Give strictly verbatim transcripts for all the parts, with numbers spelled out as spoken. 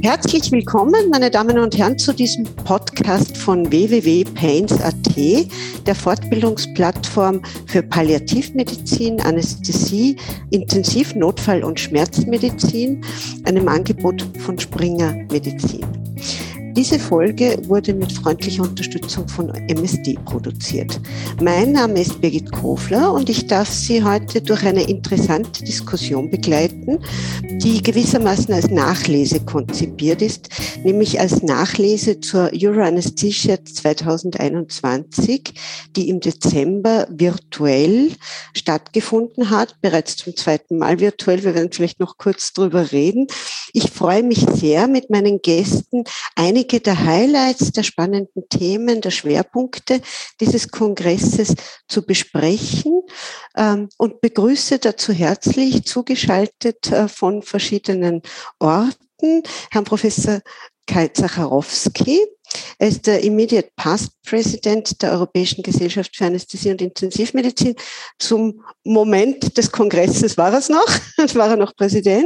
Herzlich willkommen, meine Damen und Herren, zu diesem Podcast von w w w punkt pains punkt a t, der Fortbildungsplattform für Palliativmedizin, Anästhesie, Intensiv-, Notfall- und Schmerzmedizin, einem Angebot von Springer Medizin. Diese Folge wurde mit freundlicher Unterstützung von M S D produziert. Mein Name ist Birgit Kofler und ich darf Sie heute durch eine interessante Diskussion begleiten, die gewissermaßen als Nachlese konzipiert ist, nämlich als Nachlese zur Euro-Anesthesia zweitausendeinundzwanzig, die im Dezember virtuell stattgefunden hat, bereits zum zweiten Mal virtuell. Wir werden vielleicht noch kurz drüber reden. Ich freue mich sehr, mit meinen Gästen einige der Highlights, der spannenden Themen, der Schwerpunkte dieses Kongresses zu besprechen ähm, und begrüße dazu herzlich zugeschaltet äh, von verschiedenen Orten Herrn Professor Kai Zacharowski. Er ist der Immediate Past President der Europäischen Gesellschaft für Anästhesie und Intensivmedizin. Zum Moment des Kongresses war er es noch, war er noch Präsident.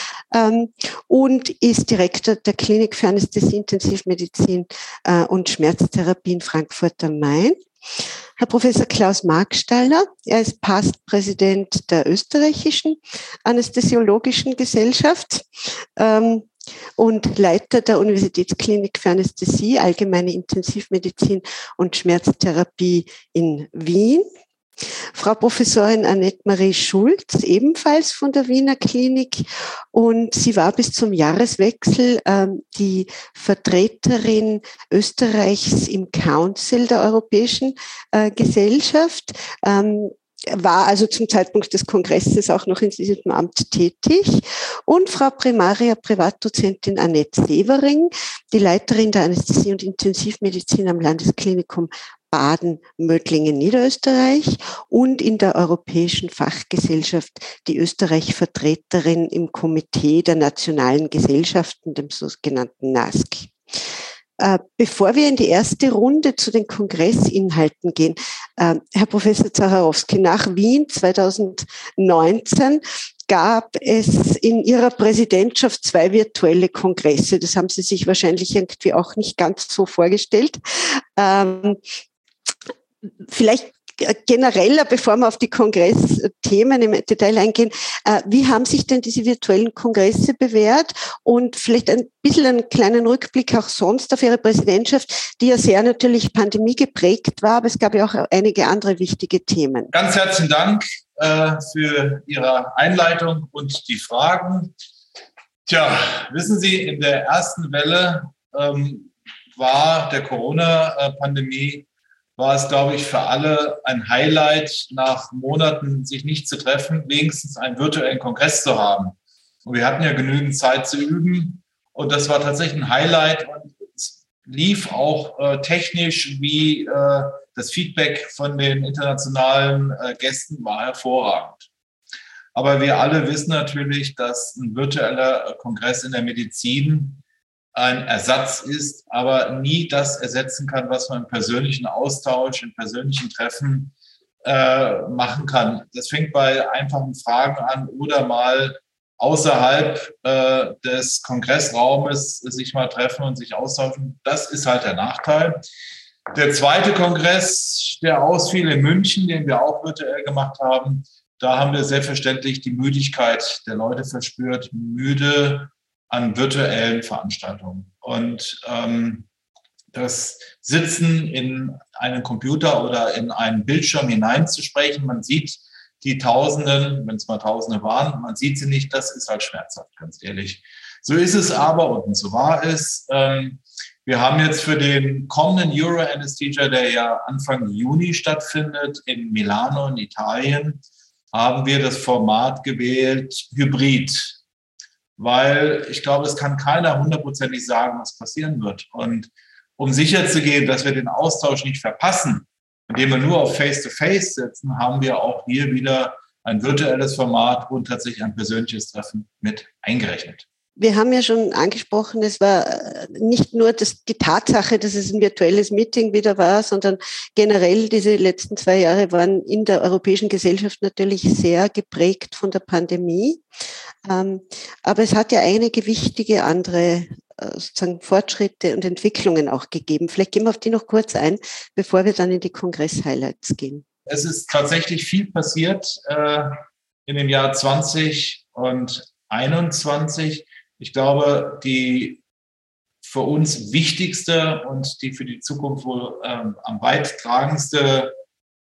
Ähm, und ist Direktor der Klinik für Anästhesie, Intensivmedizin äh, und Schmerztherapie in Frankfurt am Main. Herr Professor Klaus Markstaller, er ist Past-Präsident der österreichischen Anästhesiologischen Gesellschaft ähm, und Leiter der Universitätsklinik für Anästhesie, Allgemeine Intensivmedizin und Schmerztherapie in Wien. Frau Professorin Annette-Marie Schulz, ebenfalls von der Wiener Klinik, und sie war bis zum Jahreswechsel ähm, die Vertreterin Österreichs im Council der Europäischen äh, Gesellschaft, ähm, war also zum Zeitpunkt des Kongresses auch noch in diesem Amt tätig, und Frau Primaria Privatdozentin Annette Severing, die Leiterin der Anästhesie und Intensivmedizin am Landesklinikum Baden-Mödlingen, Niederösterreich, und in der Europäischen Fachgesellschaft die Österreich-Vertreterin im Komitee der nationalen Gesellschaften, dem sogenannten N A S C. Bevor wir in die erste Runde zu den Kongressinhalten gehen, Herr Professor Zacharowski, nach Wien zweitausendneunzehn gab es in Ihrer Präsidentschaft zwei virtuelle Kongresse. Das haben Sie sich wahrscheinlich irgendwie auch nicht ganz so vorgestellt. Ähm, vielleicht genereller, bevor wir auf die Kongressthemen im Detail eingehen, äh, wie haben sich denn diese virtuellen Kongresse bewährt, und vielleicht ein bisschen einen kleinen Rückblick auch sonst auf Ihre Präsidentschaft, die ja sehr natürlich Pandemie geprägt war, aber es gab ja auch einige andere wichtige Themen. Ganz herzlichen Dank äh, für Ihre Einleitung und die Fragen. Tja, wissen Sie, in der ersten Welle ähm, war der Corona-Pandemie war es, glaube ich, für alle ein Highlight, nach Monaten sich nicht zu treffen, wenigstens einen virtuellen Kongress zu haben. Und wir hatten ja genügend Zeit zu üben, und das war tatsächlich ein Highlight, und es lief auch äh, technisch, wie äh, das Feedback von den internationalen äh, Gästen war hervorragend. Aber wir alle wissen natürlich, dass ein virtueller Kongress in der Medizin ein Ersatz ist, aber nie das ersetzen kann, was man im persönlichen Austausch, in persönlichen Treffen äh, machen kann. Das fängt bei einfachen Fragen an oder mal außerhalb äh, des Kongressraumes sich mal treffen und sich austauschen. Das ist halt der Nachteil. Der zweite Kongress, der ausfiel in München, den wir auch virtuell gemacht haben, da haben wir selbstverständlich die Müdigkeit der Leute verspürt, müde an virtuellen Veranstaltungen. Und ähm, das Sitzen in einen Computer oder in einen Bildschirm hineinzusprechen, man sieht die Tausenden, wenn es mal Tausende waren, man sieht sie nicht, das ist halt schmerzhaft, ganz ehrlich. So ist es aber, und so war es. Ähm, wir haben jetzt für den kommenden Euro-Anesthesia, der ja Anfang Juni stattfindet, in Milano in Italien, haben wir das Format gewählt, Hybrid. Weil ich glaube, es kann keiner hundertprozentig sagen, was passieren wird. Und um sicherzugehen, dass wir den Austausch nicht verpassen, indem wir nur auf Face-to-Face setzen, haben wir auch hier wieder ein virtuelles Format und tatsächlich ein persönliches Treffen mit eingerechnet. Wir haben ja schon angesprochen, es war nicht nur das, die Tatsache, dass es ein virtuelles Meeting wieder war, sondern generell diese letzten zwei Jahre waren in der Europäischen Gesellschaft natürlich sehr geprägt von der Pandemie. Ähm, aber es hat ja einige wichtige andere äh, sozusagen Fortschritte und Entwicklungen auch gegeben. Vielleicht gehen wir auf die noch kurz ein, bevor wir dann in die Kongress-Highlights gehen. Es ist tatsächlich viel passiert äh, in dem Jahr zwanzig einundzwanzig. Ich glaube, die für uns wichtigste und die für die Zukunft wohl ähm, am beitragendste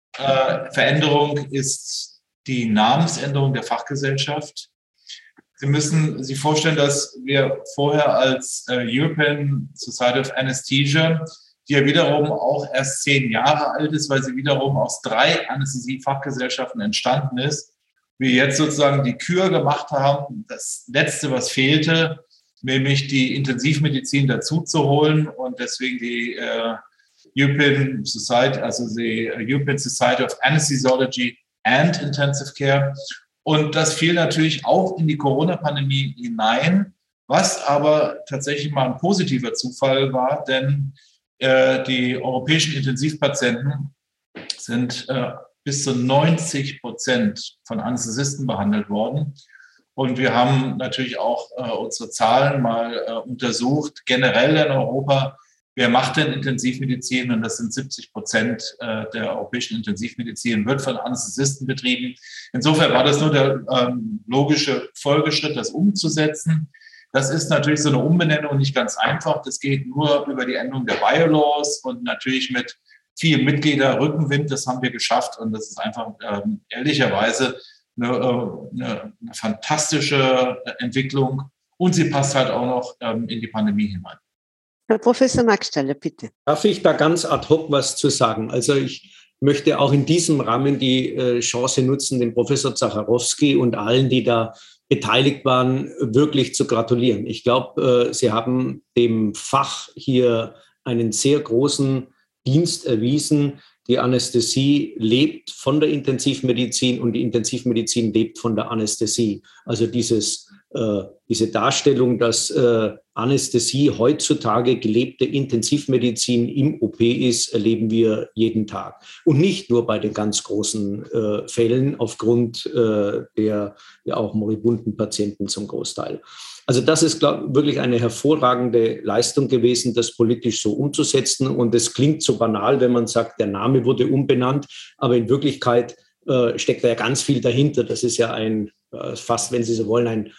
äh, Veränderung ist die Namensänderung der Fachgesellschaft. Sie müssen sich vorstellen, dass wir vorher als äh, European Society of Anesthesia, die ja wiederum auch erst zehn Jahre alt ist, weil sie wiederum aus drei Anästhesie-Fachgesellschaften entstanden ist, wir jetzt sozusagen die Kür gemacht haben, das Letzte, was fehlte, nämlich die Intensivmedizin dazu zu holen und deswegen die äh, European Society, also die European Society of Anesthesiology and Intensive Care. Und das fiel natürlich auch in die Corona-Pandemie hinein, was aber tatsächlich mal ein positiver Zufall war, denn äh, die europäischen Intensivpatienten sind äh, bis zu neunzig Prozent von Anästhesisten behandelt worden. Und wir haben natürlich auch äh, unsere Zahlen mal äh, untersucht, generell in Europa. Wer macht denn Intensivmedizin? Und das sind siebzig Prozent äh, der europäischen Intensivmedizin, wird von Anästhesisten betrieben. Insofern war das nur der ähm, logische Folgeschritt, das umzusetzen. Das ist natürlich so eine Umbenennung nicht ganz einfach. Das geht nur über die Änderung der Biolaws und natürlich mit viel Mitgliederrückenwind. Das haben wir geschafft und das ist einfach ähm, ehrlicherweise eine, eine, eine fantastische Entwicklung. Und sie passt halt auch noch ähm, in die Pandemie hinein. Herr Professor Magstaller, bitte. Darf ich da ganz ad hoc was zu sagen? Also ich möchte auch in diesem Rahmen die äh, Chance nutzen, dem Professor Zacharowski und allen, die da beteiligt waren, wirklich zu gratulieren. Ich glaube, äh, Sie haben dem Fach hier einen sehr großen Dienst erwiesen. Die Anästhesie lebt von der Intensivmedizin und die Intensivmedizin lebt von der Anästhesie. Also dieses Äh, diese Darstellung, dass äh, Anästhesie heutzutage gelebte Intensivmedizin im O P ist, erleben wir jeden Tag. Und nicht nur bei den ganz großen äh, Fällen aufgrund äh, der ja auch moribunden Patienten zum Großteil. Also das ist, glaube ich, wirklich eine hervorragende Leistung gewesen, das politisch so umzusetzen. Und es klingt so banal, wenn man sagt, der Name wurde umbenannt, aber in Wirklichkeit äh, steckt da ja ganz viel dahinter. Das ist ja ein fast, wenn Sie so wollen, ein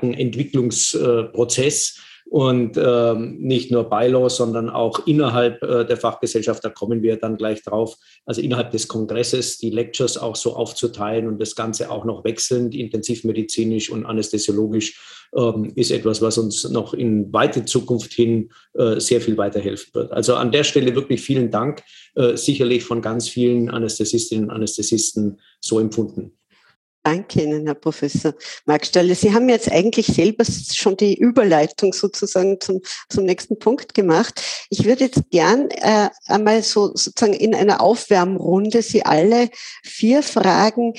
Markenentwicklungsprozess und ähm, nicht nur Bylaw, sondern auch innerhalb äh, der Fachgesellschaft, da kommen wir dann gleich drauf, also innerhalb des Kongresses die Lectures auch so aufzuteilen und das Ganze auch noch wechselnd, intensivmedizinisch und anästhesiologisch, ähm, ist etwas, was uns noch in weite Zukunft hin äh, sehr viel weiterhelfen wird. Also an der Stelle wirklich vielen Dank, äh, sicherlich von ganz vielen Anästhesistinnen und Anästhesisten so empfunden. Danke Ihnen, Herr Professor Magstaller. Sie haben jetzt eigentlich selber schon die Überleitung sozusagen zum, zum nächsten Punkt gemacht. Ich würde jetzt gern äh, einmal so sozusagen in einer Aufwärmrunde Sie alle vier fragen,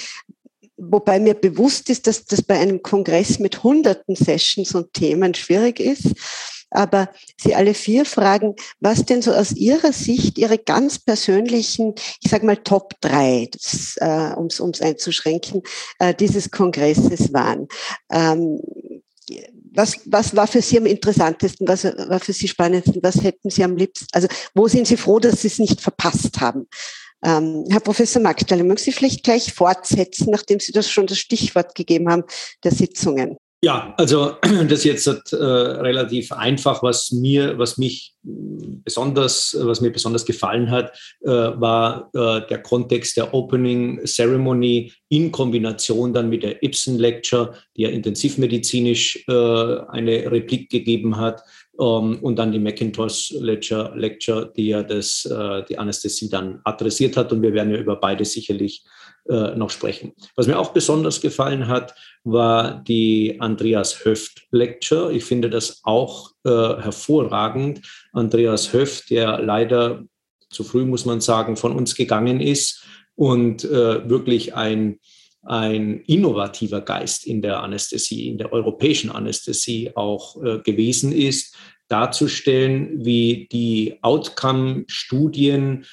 wobei mir bewusst ist, dass das bei einem Kongress mit hunderten Sessions und Themen schwierig ist. Aber Sie alle vier fragen, was denn so aus Ihrer Sicht Ihre ganz persönlichen, ich sage mal Top drei, äh, um es einzuschränken, äh, dieses Kongresses waren. Ähm, was, was war für Sie am interessantesten, was war für Sie spannendsten, was hätten Sie am liebsten, also wo sind Sie froh, dass Sie es nicht verpasst haben? Ähm, Herr Professor Magstaller, mögen Sie vielleicht gleich fortsetzen, nachdem Sie das schon das Stichwort gegeben haben, der Sitzungen? Ja, also das ist jetzt äh, relativ einfach, was mir, was mich besonders, was mir besonders gefallen hat, äh, war äh, der Kontext der Opening Ceremony in Kombination dann mit der Ibsen Lecture, die ja intensivmedizinisch äh, eine Replik gegeben hat, ähm, und dann die Macintosh Lecture, Lecture, die ja das, äh, die Anästhesie dann adressiert hat, und wir werden ja über beide sicherlich äh, noch sprechen. Was mir auch besonders gefallen hat, war die Andreas Höft Lecture. Ich finde das auch äh, hervorragend. Andreas Höft, der leider zu früh, muss man sagen, von uns gegangen ist und äh, wirklich ein, ein innovativer Geist in der Anästhesie, in der europäischen Anästhesie auch äh, gewesen ist, darzustellen, wie die Outcome-Studien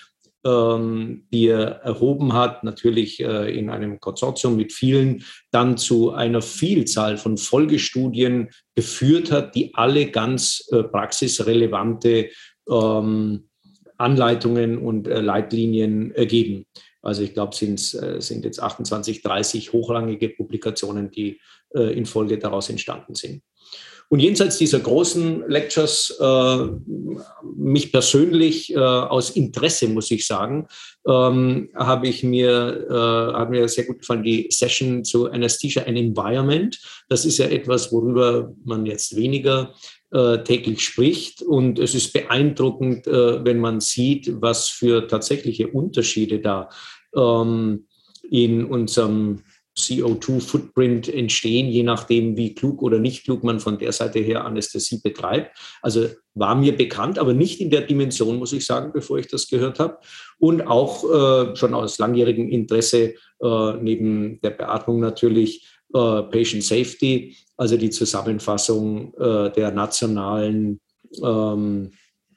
ähm, die er erhoben hat, natürlich äh, in einem Konsortium mit vielen, dann zu einer Vielzahl von Folgestudien geführt hat, die alle ganz äh, praxisrelevante ähm, Anleitungen und äh, Leitlinien ergeben. Also ich glaube, es äh, sind jetzt achtundzwanzig, dreißig hochrangige Publikationen, die äh, in Folge daraus entstanden sind. Und jenseits dieser großen Lectures, äh, mich persönlich äh, aus Interesse, muss ich sagen, ähm, habe ich mir, äh, hat mir sehr gut gefallen, die Session zu Anesthesia and Environment. Das ist ja etwas, worüber man jetzt weniger äh, täglich spricht. Und es ist beeindruckend, äh, wenn man sieht, was für tatsächliche Unterschiede da ähm, in unserem C O zwei Footprint entstehen, je nachdem, wie klug oder nicht klug man von der Seite her Anästhesie betreibt. Also war mir bekannt, aber nicht in der Dimension, muss ich sagen, bevor ich das gehört habe. Und auch äh, schon aus langjährigem Interesse, äh, neben der Beatmung natürlich, äh, Patient Safety, also die Zusammenfassung äh, der nationalen ähm,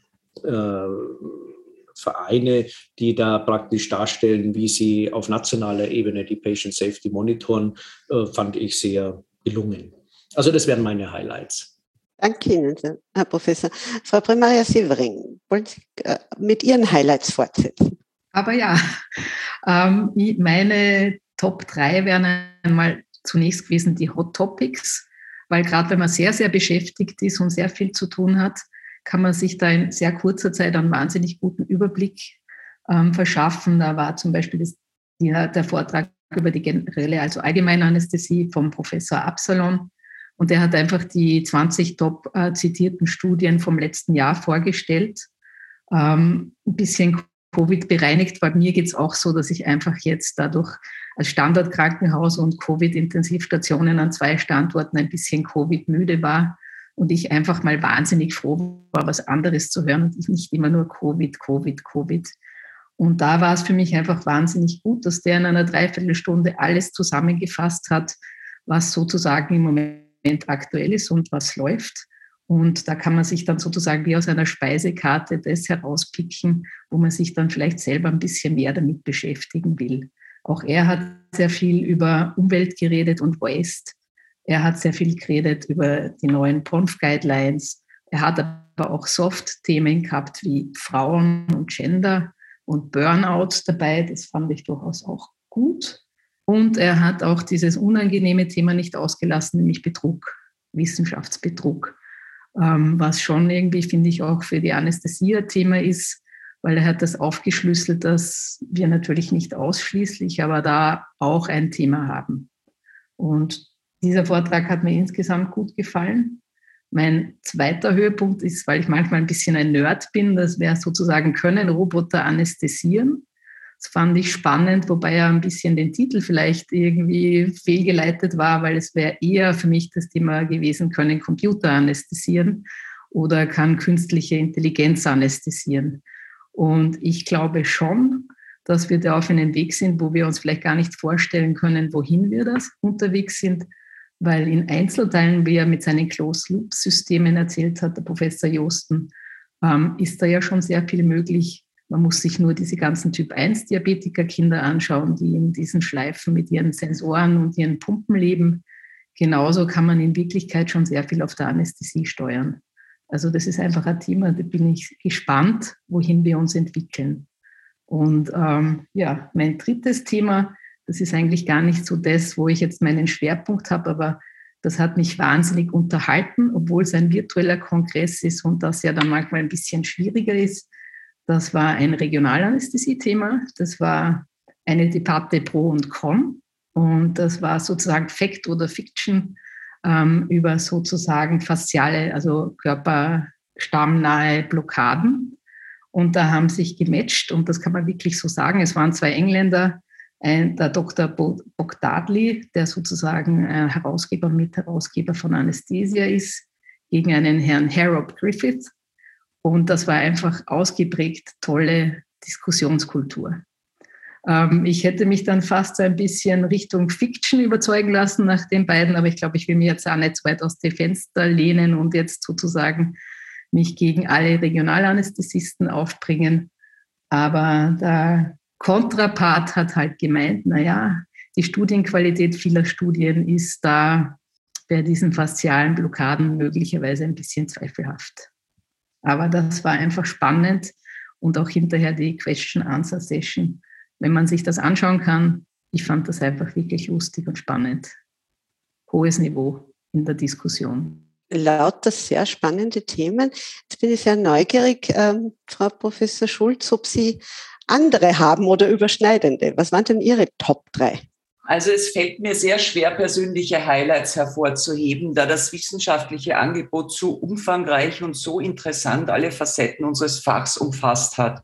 äh, Vereine, die da praktisch darstellen, wie sie auf nationaler Ebene die Patient Safety monitoren, äh, fand ich sehr gelungen. Also das wären meine Highlights. Danke Ihnen, Herr Professor. Frau Primaria Sievering, wollen Sie äh, mit Ihren Highlights fortsetzen? Aber ja, ähm, meine Top drei wären einmal zunächst gewesen die Hot Topics, weil gerade wenn man sehr, sehr beschäftigt ist und sehr viel zu tun hat, kann man sich da in sehr kurzer Zeit einen wahnsinnig guten Überblick ähm, verschaffen. Da war zum Beispiel das, die, der Vortrag über die generelle, also allgemeine Anästhesie vom Professor Absalon. Und der hat einfach die zwanzig top äh, zitierten Studien vom letzten Jahr vorgestellt. Ähm, ein bisschen Covid bereinigt. Bei mir geht es auch so, dass ich einfach jetzt dadurch als Standardkrankenhaus und Covid-Intensivstationen an zwei Standorten ein bisschen Covid-müde war. Und ich einfach mal wahnsinnig froh war, was anderes zu hören und nicht immer nur Covid, Covid, Covid. Und da war es für mich einfach wahnsinnig gut, dass der in einer Dreiviertelstunde alles zusammengefasst hat, was sozusagen im Moment aktuell ist und was läuft. Und da kann man sich dann sozusagen wie aus einer Speisekarte das herauspicken, wo man sich dann vielleicht selber ein bisschen mehr damit beschäftigen will. Auch er hat sehr viel über Umwelt geredet und Waste. Er hat sehr viel geredet über die neuen P O N F-Guidelines. Er hat aber auch Soft-Themen gehabt wie Frauen und Gender und Burnout dabei. Das fand ich durchaus auch gut. Und er hat auch dieses unangenehme Thema nicht ausgelassen, nämlich Betrug, Wissenschaftsbetrug. Ähm, was schon irgendwie, finde ich, auch für die Anästhesie ein Thema ist, weil er hat das aufgeschlüsselt, dass wir natürlich nicht ausschließlich, aber da auch ein Thema haben. Und dieser Vortrag hat mir insgesamt gut gefallen. Mein zweiter Höhepunkt ist, weil ich manchmal ein bisschen ein Nerd bin, das wäre sozusagen, können Roboter anästhesieren? Das fand ich spannend, wobei ja ein bisschen den Titel vielleicht irgendwie fehlgeleitet war, weil es wäre eher für mich das Thema gewesen, können Computer anästhesieren oder kann künstliche Intelligenz anästhesieren? Und ich glaube schon, dass wir da auf einem Weg sind, wo wir uns vielleicht gar nicht vorstellen können, wohin wir das unterwegs sind, weil in Einzelteilen, wie er mit seinen Closed-Loop-Systemen erzählt hat, der Professor Joosten, ähm, ist da ja schon sehr viel möglich. Man muss sich nur diese ganzen Typ eins Diabetiker-Kinder anschauen, die in diesen Schleifen mit ihren Sensoren und ihren Pumpen leben. Genauso kann man in Wirklichkeit schon sehr viel auf der Anästhesie steuern. Also das ist einfach ein Thema, da bin ich gespannt, wohin wir uns entwickeln. Und ähm, ja, mein drittes Thema, das ist eigentlich gar nicht so das, wo ich jetzt meinen Schwerpunkt habe, aber das hat mich wahnsinnig unterhalten, obwohl es ein virtueller Kongress ist und das ja dann manchmal ein bisschen schwieriger ist. Das war ein Regionalanästhesie-Thema. Das war eine Debatte pro und con. Und das war sozusagen Fact oder Fiction ähm, über sozusagen fasziale, also körperstammnahe Blockaden. Und da haben sich gematcht, und das kann man wirklich so sagen, es waren zwei Engländer, ein, der Doktor Bogdadli, der sozusagen äh, Herausgeber, Mitherausgeber von Anesthesia ist, gegen einen Herrn Harold Griffith. Und das war einfach ausgeprägt tolle Diskussionskultur. Ähm, ich hätte mich dann fast so ein bisschen Richtung Fiction überzeugen lassen nach den beiden, aber ich glaube, ich will mir jetzt auch nicht zu weit aus dem Fenster lehnen und jetzt sozusagen mich gegen alle Regionalanästhesisten aufbringen. Aber der Kontrapart hat halt gemeint, naja, die Studienqualität vieler Studien ist da bei diesen faszialen Blockaden möglicherweise ein bisschen zweifelhaft. Aber das war einfach spannend und auch hinterher die Question-Answer-Session. Wenn man sich das anschauen kann, ich fand das einfach wirklich lustig und spannend. Hohes Niveau in der Diskussion. Lauter sehr spannende Themen. Jetzt bin ich sehr neugierig, ähm, Frau Professor Schulz, ob Sie andere haben oder überschneidende. Was waren denn Ihre Top drei? Also es fällt mir sehr schwer, persönliche Highlights hervorzuheben, da das wissenschaftliche Angebot so umfangreich und so interessant alle Facetten unseres Fachs umfasst hat.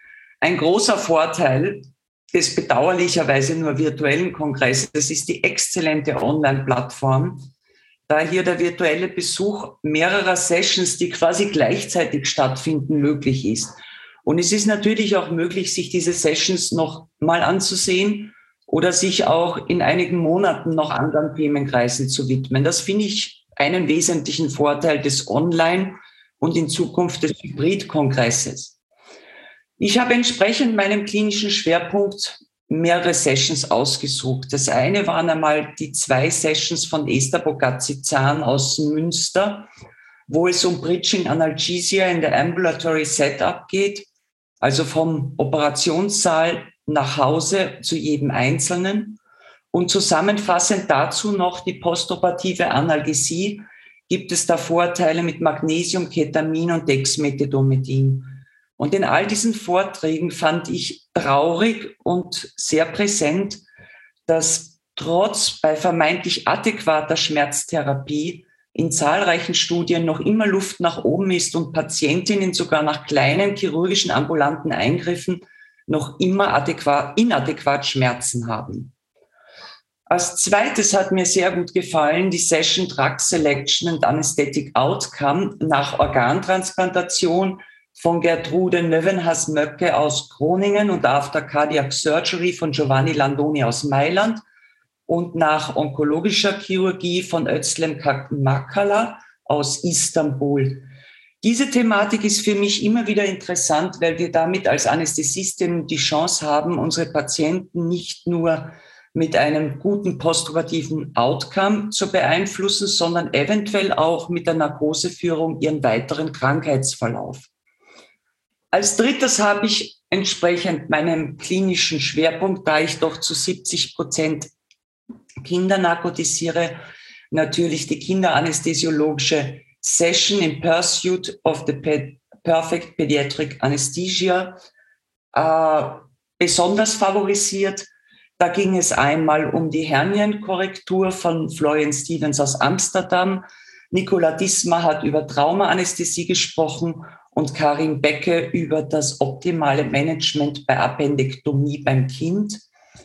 Ein großer Vorteil des bedauerlicherweise nur virtuellen Kongresses ist die exzellente Online-Plattform, da hier der virtuelle Besuch mehrerer Sessions, die quasi gleichzeitig stattfinden, möglich ist. Und es ist natürlich auch möglich, sich diese Sessions noch mal anzusehen oder sich auch in einigen Monaten noch anderen Themenkreisen zu widmen. Das finde ich einen wesentlichen Vorteil des Online- und in Zukunft des Hybrid-Kongresses. Ich habe entsprechend meinem klinischen Schwerpunkt mehrere Sessions ausgesucht. Das eine waren einmal die zwei Sessions von Esther Bogazzi-Zahn aus Münster, wo es um Bridging Analgesia in der Ambulatory Setup geht, also vom Operationssaal nach Hause zu jedem Einzelnen. Und zusammenfassend dazu noch die postoperative Analgesie. Gibt es da Vorteile mit Magnesium, Ketamin und Dexmedetomidin? Und in all diesen Vorträgen fand ich traurig und sehr präsent, dass trotz bei vermeintlich adäquater Schmerztherapie in zahlreichen Studien noch immer Luft nach oben ist und Patientinnen sogar nach kleinen chirurgischen ambulanten Eingriffen noch immer adäquat, inadäquat Schmerzen haben. Als zweites hat mir sehr gut gefallen die Session Drug Selection and Anesthetic Outcome nach Organtransplantation von Gertrude Neuwenhas-Möcke aus Groningen und After Cardiac Surgery von Giovanni Landoni aus Mailand und nach onkologischer Chirurgie von Özlem Makala aus Istanbul. Diese Thematik ist für mich immer wieder interessant, weil wir damit als Anästhesistin die Chance haben, unsere Patienten nicht nur mit einem guten postoperativen Outcome zu beeinflussen, sondern eventuell auch mit der Narkoseführung ihren weiteren Krankheitsverlauf. Als drittes habe ich entsprechend meinem klinischen Schwerpunkt, da ich doch zu siebzig Prozent Kinder narkotisiere, natürlich die kinderanästhesiologische Session in Pursuit of the Perfect Pediatric Anesthesia äh, besonders favorisiert. Da ging es einmal um die Hernienkorrektur von Florian Stevens aus Amsterdam. Nicola Disma hat über Traumaanästhesie gesprochen und Karin Becke über das optimale Management bei Appendektomie beim Kind.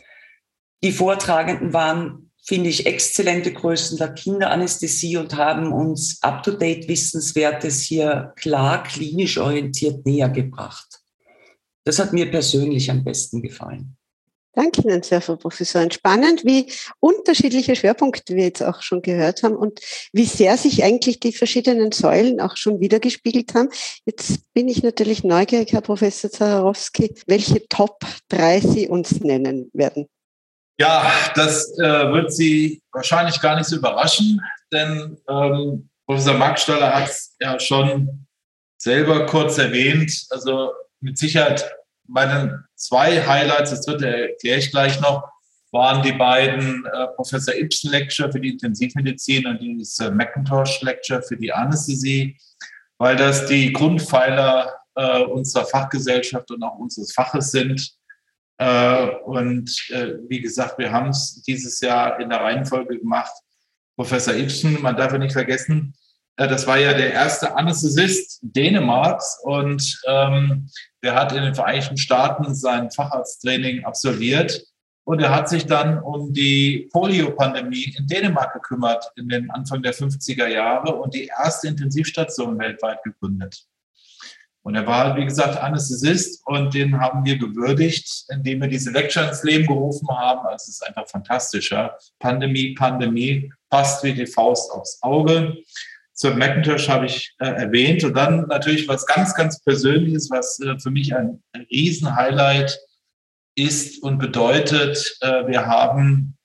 Die Vortragenden waren, finde ich, exzellente Größen der Kinderanästhesie und haben uns up-to-date Wissenswertes hier klar klinisch orientiert näher gebracht. Das hat mir persönlich am besten gefallen. Danke Ihnen sehr, Frau Professorin. Spannend, wie unterschiedliche Schwerpunkte wir jetzt auch schon gehört haben und wie sehr sich eigentlich die verschiedenen Säulen auch schon wiedergespiegelt haben. Jetzt bin ich natürlich neugierig, Herr Professor Zacharowski, welche Top drei Sie uns nennen werden. Ja, das äh, wird Sie wahrscheinlich gar nicht so überraschen, denn ähm, Professor Markstaller hat es ja schon selber kurz erwähnt. Also mit Sicherheit meine zwei Highlights, das dritte erkläre ich gleich noch, waren die beiden äh, Professor Ibsen Lecture für die Intensivmedizin und dieses äh, McIntosh Lecture für die Anästhesie, weil das die Grundpfeiler äh, unserer Fachgesellschaft und auch unseres Faches sind. Äh, und äh, wie gesagt, wir haben es dieses Jahr in der Reihenfolge gemacht. Professor Ibsen, man darf ja nicht vergessen, äh, das war ja der erste Anästhesist Dänemarks und ähm, der hat in den Vereinigten Staaten sein Facharzttraining absolviert und er hat sich dann um die Polio-Pandemie in Dänemark gekümmert in den Anfang der fünfziger Jahre und die erste Intensivstation weltweit gegründet. Und er war, wie gesagt, Anästhesist und den haben wir gewürdigt, indem wir diese Lecture ins Leben gerufen haben. Also es ist einfach fantastischer. Pandemie, Pandemie, passt wie die Faust aufs Auge. Sir Macintosh habe ich äh, erwähnt. Und dann natürlich was ganz, ganz Persönliches, was äh, für mich ein, ein Riesen-Highlight ist und bedeutet, äh, wir haben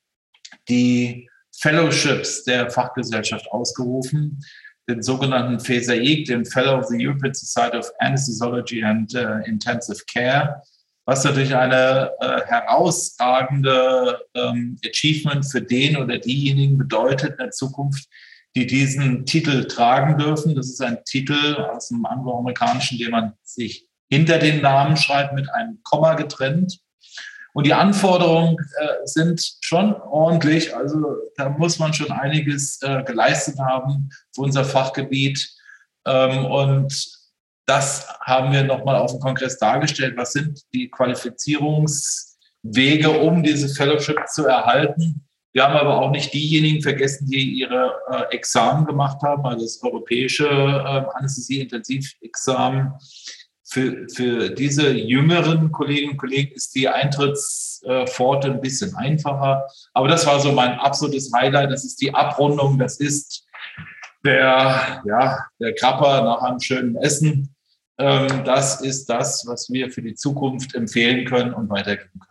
die Fellowships der Fachgesellschaft ausgerufen, den sogenannten F E S A I C, den Fellow of the European Society of Anesthesiology and uh, Intensive Care, was natürlich eine äh, herausragende ähm, Achievement für den oder diejenigen bedeutet in der Zukunft, die diesen Titel tragen dürfen. Das ist ein Titel aus dem angloamerikanischen, den man sich hinter den Namen schreibt, mit einem Komma getrennt. Und die Anforderungen äh, sind schon ordentlich. Also da muss man schon einiges äh, geleistet haben für unser Fachgebiet. Ähm, und das haben wir nochmal auf dem Kongress dargestellt. Was sind die Qualifizierungswege, um diese Fellowship zu erhalten? Wir haben aber auch nicht diejenigen vergessen, die ihre äh, Examen gemacht haben, also das europäische äh, Anästhesie-Intensivexamen. Für, für diese jüngeren Kolleginnen und Kollegen ist die Eintrittspforte ein bisschen einfacher. Aber das war so mein absolutes Highlight. Das ist die Abrundung. Das ist der, ja, der Krapper nach einem schönen Essen. Ähm, das ist das, was wir für die Zukunft empfehlen können und weitergeben können.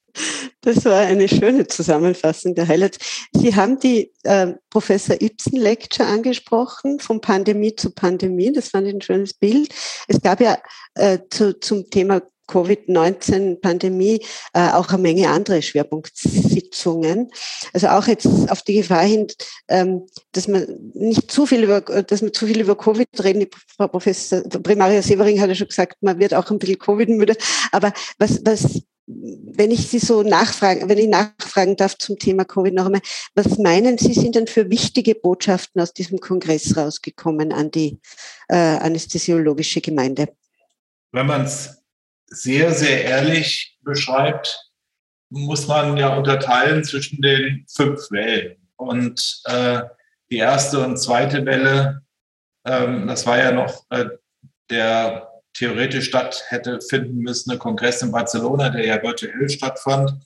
Das war eine schöne Zusammenfassung der Highlights. Sie haben die äh, Professor Ibsen Lecture angesprochen, von Pandemie zu Pandemie. Das fand ich ein schönes Bild. Es gab ja äh, zu, zum Thema Covid neunzehn Pandemie äh, auch eine Menge andere Schwerpunktsitzungen. Also auch jetzt auf die Gefahr hin, ähm, dass man nicht zu viel über, dass wir zu viel über Covid reden. Die Frau Professor Primaria Severing hat ja schon gesagt, man wird auch ein bisschen Covid-müde. Aber was, was wenn ich Sie so nachfragen, wenn ich nachfragen darf zum Thema Covid noch einmal, was meinen Sie, sind denn für wichtige Botschaften aus diesem Kongress rausgekommen an die äh, anästhesiologische Gemeinde? Wenn man es sehr, sehr ehrlich beschreibt, muss man ja unterteilen zwischen den fünf Wellen. Und äh, die erste und zweite Welle, ähm, das war ja noch äh, der theoretisch statt hätte finden müssen, ein Kongress in Barcelona, der ja virtuell stattfand.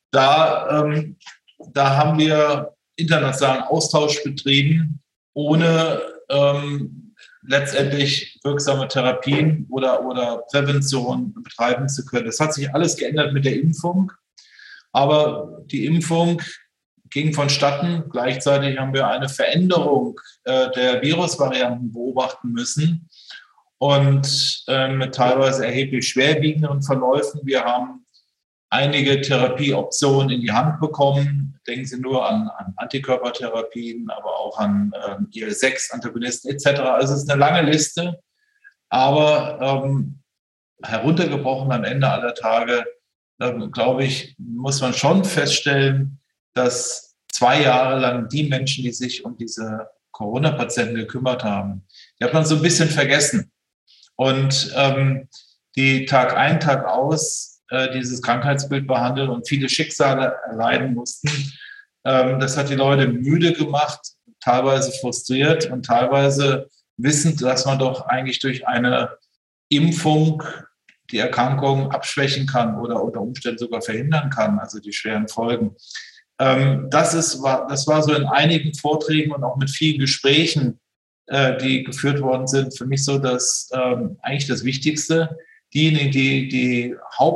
Da, ähm, da haben wir internationalen Austausch betrieben, ohne ähm, letztendlich wirksame Therapien oder, oder Prävention betreiben zu können. Das hat sich alles geändert mit der Impfung, aber die Impfung ging vonstatten. Gleichzeitig haben wir eine Veränderung äh, der Virusvarianten beobachten müssen, und äh, mit teilweise erheblich schwerwiegenden Verläufen. Wir haben einige Therapieoptionen in die Hand bekommen. Denken Sie nur an, an Antikörpertherapien, aber auch an ähm, I L sechs Antagonisten et cetera. Also es ist eine lange Liste, aber ähm, heruntergebrochen am Ende aller Tage, ähm, glaube ich, muss man schon feststellen, dass zwei Jahre lang die Menschen, die sich um diese Corona-Patienten gekümmert haben, die hat man so ein bisschen vergessen. Und ähm, die Tag ein, Tag aus äh, dieses Krankheitsbild behandeln und viele Schicksale erleiden mussten, ähm, das hat die Leute müde gemacht, teilweise frustriert und teilweise wissend, dass man doch eigentlich durch eine Impfung die Erkrankung abschwächen kann oder unter Umständen sogar verhindern kann, also die schweren Folgen. Ähm, das ist, war, das war so in einigen Vorträgen und auch mit vielen Gesprächen, die geführt worden sind, für mich so dass ähm, eigentlich das Wichtigste. Diejenigen, die die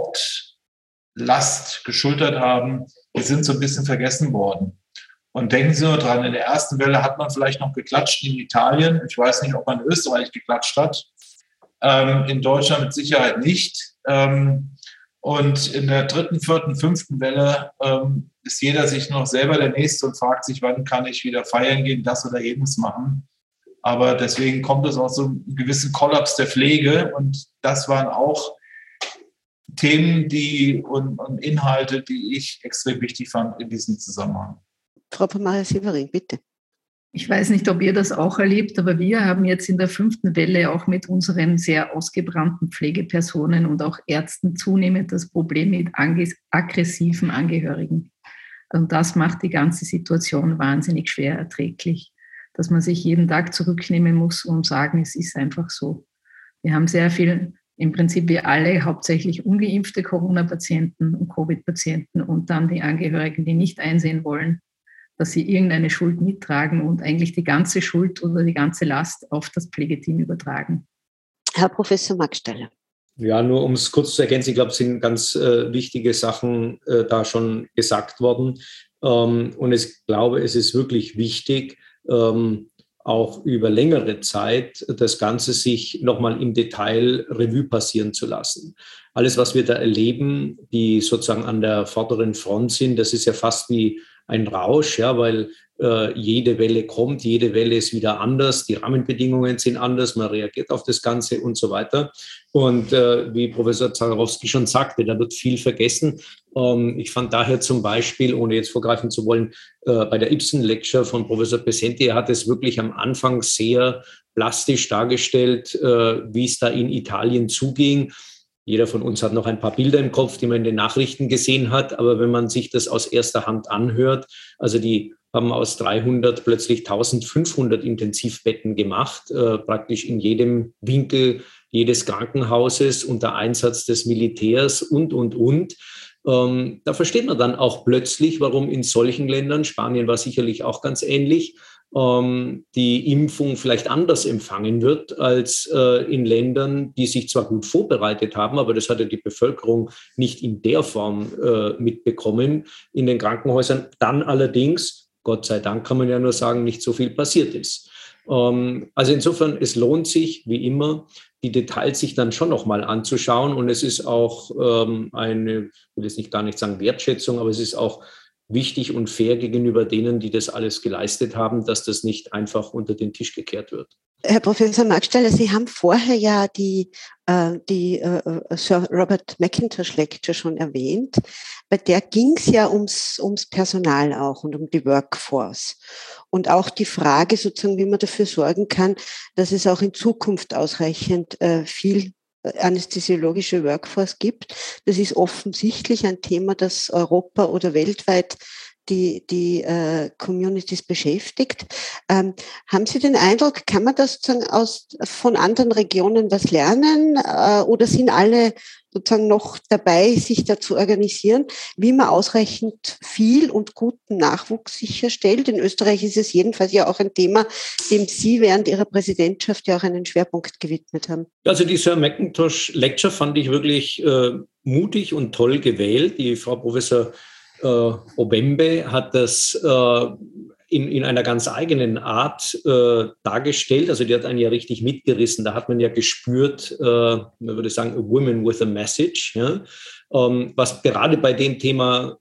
Hauptlast geschultert haben, die sind so ein bisschen vergessen worden. Und denken Sie nur dran, in der ersten Welle hat man vielleicht noch geklatscht in Italien. Ich weiß nicht, ob man in Österreich geklatscht hat. Ähm, in Deutschland mit Sicherheit nicht. Ähm, und in der dritten, vierten, fünften Welle ähm, ist jeder sich noch selber der Nächste und fragt sich, wann kann ich wieder feiern gehen, das oder jenes machen. Aber deswegen kommt es auch so einen gewissen Kollaps der Pflege. Und das waren auch Themen die, und, und Inhalte, die ich extrem wichtig fand in diesem Zusammenhang. Frau Primaria Severing, bitte. Ich weiß nicht, ob ihr das auch erlebt, aber wir haben jetzt in der fünften Welle auch mit unseren sehr ausgebrannten Pflegepersonen und auch Ärzten zunehmend das Problem mit aggressiven Angehörigen. Und das macht die ganze Situation wahnsinnig schwer erträglich, dass man sich jeden Tag zurücknehmen muss und sagen, es ist einfach so. Wir haben sehr viel, im Prinzip wir alle, hauptsächlich ungeimpfte Corona-Patienten und Covid-Patienten und dann die Angehörigen, die nicht einsehen wollen, dass sie irgendeine Schuld mittragen und eigentlich die ganze Schuld oder die ganze Last auf das Pflegeteam übertragen. Herr Professor Magsteller. Ja, nur um es kurz zu ergänzen, ich glaube, es sind ganz äh, wichtige Sachen äh, da schon gesagt worden. Ähm, und ich glaube, es ist wirklich wichtig, ähm, auch über längere Zeit das Ganze sich nochmal im Detail Revue passieren zu lassen. Alles, was wir da erleben, die sozusagen an der vorderen Front sind, das ist ja fast wie ein Rausch, ja, weil äh, jede Welle kommt, jede Welle ist wieder anders, die Rahmenbedingungen sind anders, man reagiert auf das Ganze und so weiter. Und äh, wie Professor Zacharowski schon sagte, da wird viel vergessen. Ähm, ich fand daher zum Beispiel, ohne jetzt vorgreifen zu wollen, äh, bei der Ibsen-Lecture von Professor Pesenti, er hat es wirklich am Anfang sehr plastisch dargestellt, äh, wie es da in Italien zuging. Jeder von uns hat noch ein paar Bilder im Kopf, die man in den Nachrichten gesehen hat. Aber wenn man sich das aus erster Hand anhört, also die haben aus dreihundert plötzlich eintausendfünfhundert Intensivbetten gemacht, äh, praktisch in jedem Winkel jedes Krankenhauses unter Einsatz des Militärs und, und, und. Ähm, da versteht man dann auch plötzlich, warum in solchen Ländern, Spanien war sicherlich auch ganz ähnlich, ähm, die Impfung vielleicht anders empfangen wird als äh, in Ländern, die sich zwar gut vorbereitet haben, aber das hat ja die Bevölkerung nicht in der Form äh, mitbekommen in den Krankenhäusern. Dann allerdings, Gott sei Dank kann man ja nur sagen, nicht so viel passiert ist. Ähm, also insofern, es lohnt sich, wie immer, die Details sich dann schon nochmal anzuschauen. Und es ist auch ähm, eine, ich will jetzt nicht gar nicht sagen Wertschätzung, aber es ist auch wichtig und fair gegenüber denen, die das alles geleistet haben, dass das nicht einfach unter den Tisch gekehrt wird. Herr Professor Magsteller, Sie haben vorher ja die, äh, die äh, Sir Robert Mackintosh Lecture schon erwähnt. Bei der ging es ja ums, ums Personal auch und um die Workforce. Und auch die Frage sozusagen, wie man dafür sorgen kann, dass es auch in Zukunft ausreichend äh, viel anästhesiologische Workforce gibt. Das ist offensichtlich ein Thema, das Europa oder weltweit die, die äh, Communities beschäftigt. Ähm, haben Sie den Eindruck, kann man das sozusagen aus, von anderen Regionen was lernen äh, oder sind alle sozusagen noch dabei, sich da zu organisieren, wie man ausreichend viel und guten Nachwuchs sicherstellt? In Österreich ist es jedenfalls ja auch ein Thema, dem Sie während Ihrer Präsidentschaft ja auch einen Schwerpunkt gewidmet haben. Also die Sir Mackintosh Lecture fand ich wirklich äh, mutig und toll gewählt. Die Frau Professor äh, Obembe hat das äh, in, in einer ganz eigenen Art äh, dargestellt. Also die hat einen ja richtig mitgerissen. Da hat man ja gespürt, äh, man würde sagen, a woman with a message, ja? ähm, was gerade bei dem Thema